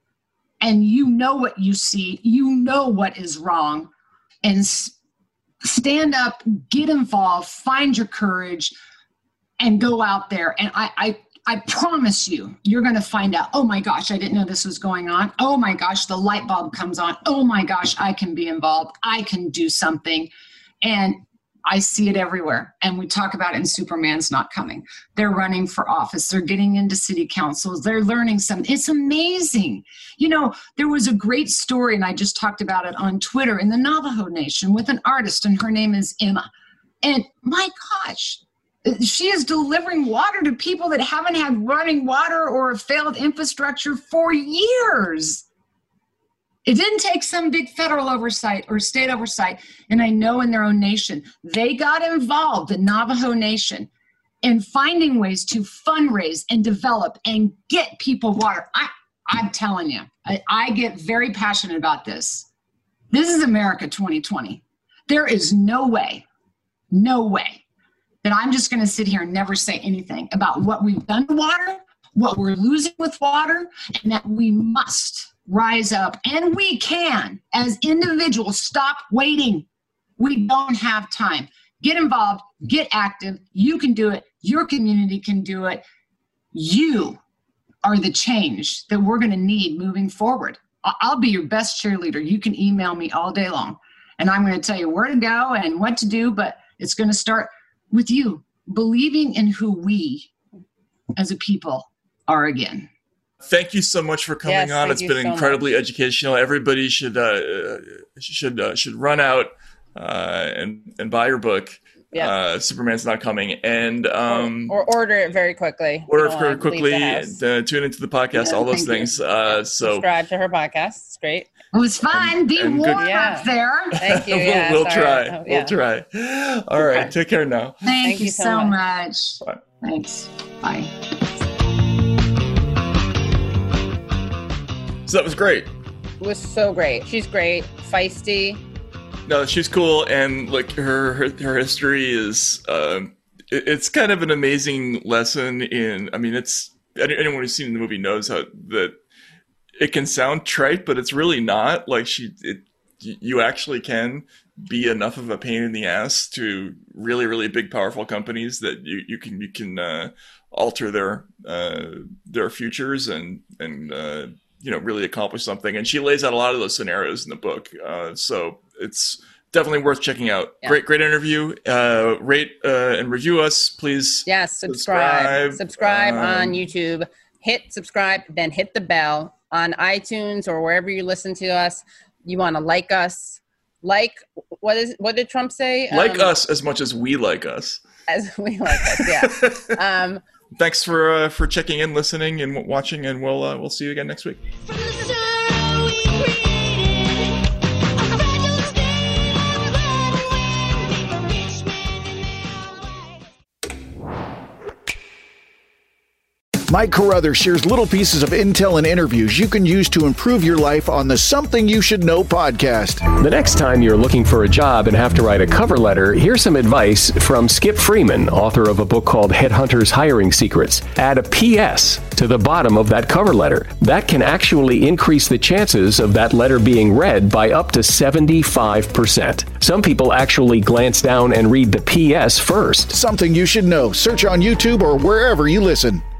and you know what you see, you know what is wrong, and s- stand up, get involved, find your courage, and go out there. And I, I I promise you, you're going to find out, oh my gosh, I didn't know this was going on. Oh my gosh, the light bulb comes on. Oh my gosh, I can be involved. I can do something. And I see it everywhere. And we talk about it in Superman's Not Coming. They're running for office. They're getting into city councils. They're learning something. It's amazing. You know, there was a great story, and I just talked about it on Twitter, in the Navajo Nation with an artist, and her name is Emma. And my gosh, she is delivering water to people that haven't had running water or a failed infrastructure for years. It didn't take some big federal oversight or state oversight. And I know in their own nation, they got involved, the Navajo Nation, in finding ways to fundraise and develop and get people water. I, I'm telling you, I, I get very passionate about this. This is America twenty twenty. There is no way, no way that I'm just going to sit here and never say anything about what we've done to water, what we're losing with water, and that we must rise up, and we can, as individuals, stop waiting. We don't have time. Get involved, get active. You can do it. Your community can do it. You are the change that we're going to need moving forward. I'll be your best cheerleader. You can email me all day long, and I'm going to tell you where to go and what to do, but it's going to start with you believing in who we as a people are again. Thank you so much for coming yes, on. It's been so incredibly much. educational. Everybody should uh, should uh, should run out uh, and and buy your book. Yeah. Uh, Superman's Not Coming, and um, or, or order it very quickly. Order it very quickly. And, uh, tune into the podcast. Yeah, all those things. Uh, so subscribe to her podcast. It's great. It was fun. And, Be and warm good. Yeah. up there. Thank you. we'll, Yeah, we'll try. Oh, yeah. We'll try. All right. Take care now. Thank, Thank you, you so, so much. much. Bye. Thanks. Bye. So that was great. It was so great. She's great. Feisty. No, she's cool, and like her her, her history is uh, it, it's kind of an amazing lesson in. I mean, it's anyone who's seen the movie knows how that it can sound trite, but it's really not. Like she, it, you actually can be enough of a pain in the ass to really, really big, powerful companies that you, you can you can uh, alter their uh, their futures and and uh, you know really accomplish something. And she lays out a lot of those scenarios in the book. Uh, so. It's definitely worth checking out. Yeah. Great, great interview. Uh, rate uh, and review us, please. Yes, subscribe. Subscribe, subscribe um, on YouTube. Hit subscribe, then hit the bell on iTunes or wherever you listen to us. You want to like us. Like, what is? What did Trump say? Like um, us as much as we like us. As we like us, yeah. um, Thanks for uh, for checking in, listening, and watching, and we'll uh, we'll see you again next week. Mike Carruthers shares little pieces of intel and interviews you can use to improve your life on the Something You Should Know podcast. The next time you're looking for a job and have to write a cover letter, here's some advice from Skip Freeman, author of a book called Headhunters Hiring Secrets. Add a P S to the bottom of that cover letter. That can actually increase the chances of that letter being read by up to seventy-five percent. Some people actually glance down and read the P S first. Something You Should Know. Search on YouTube or wherever you listen.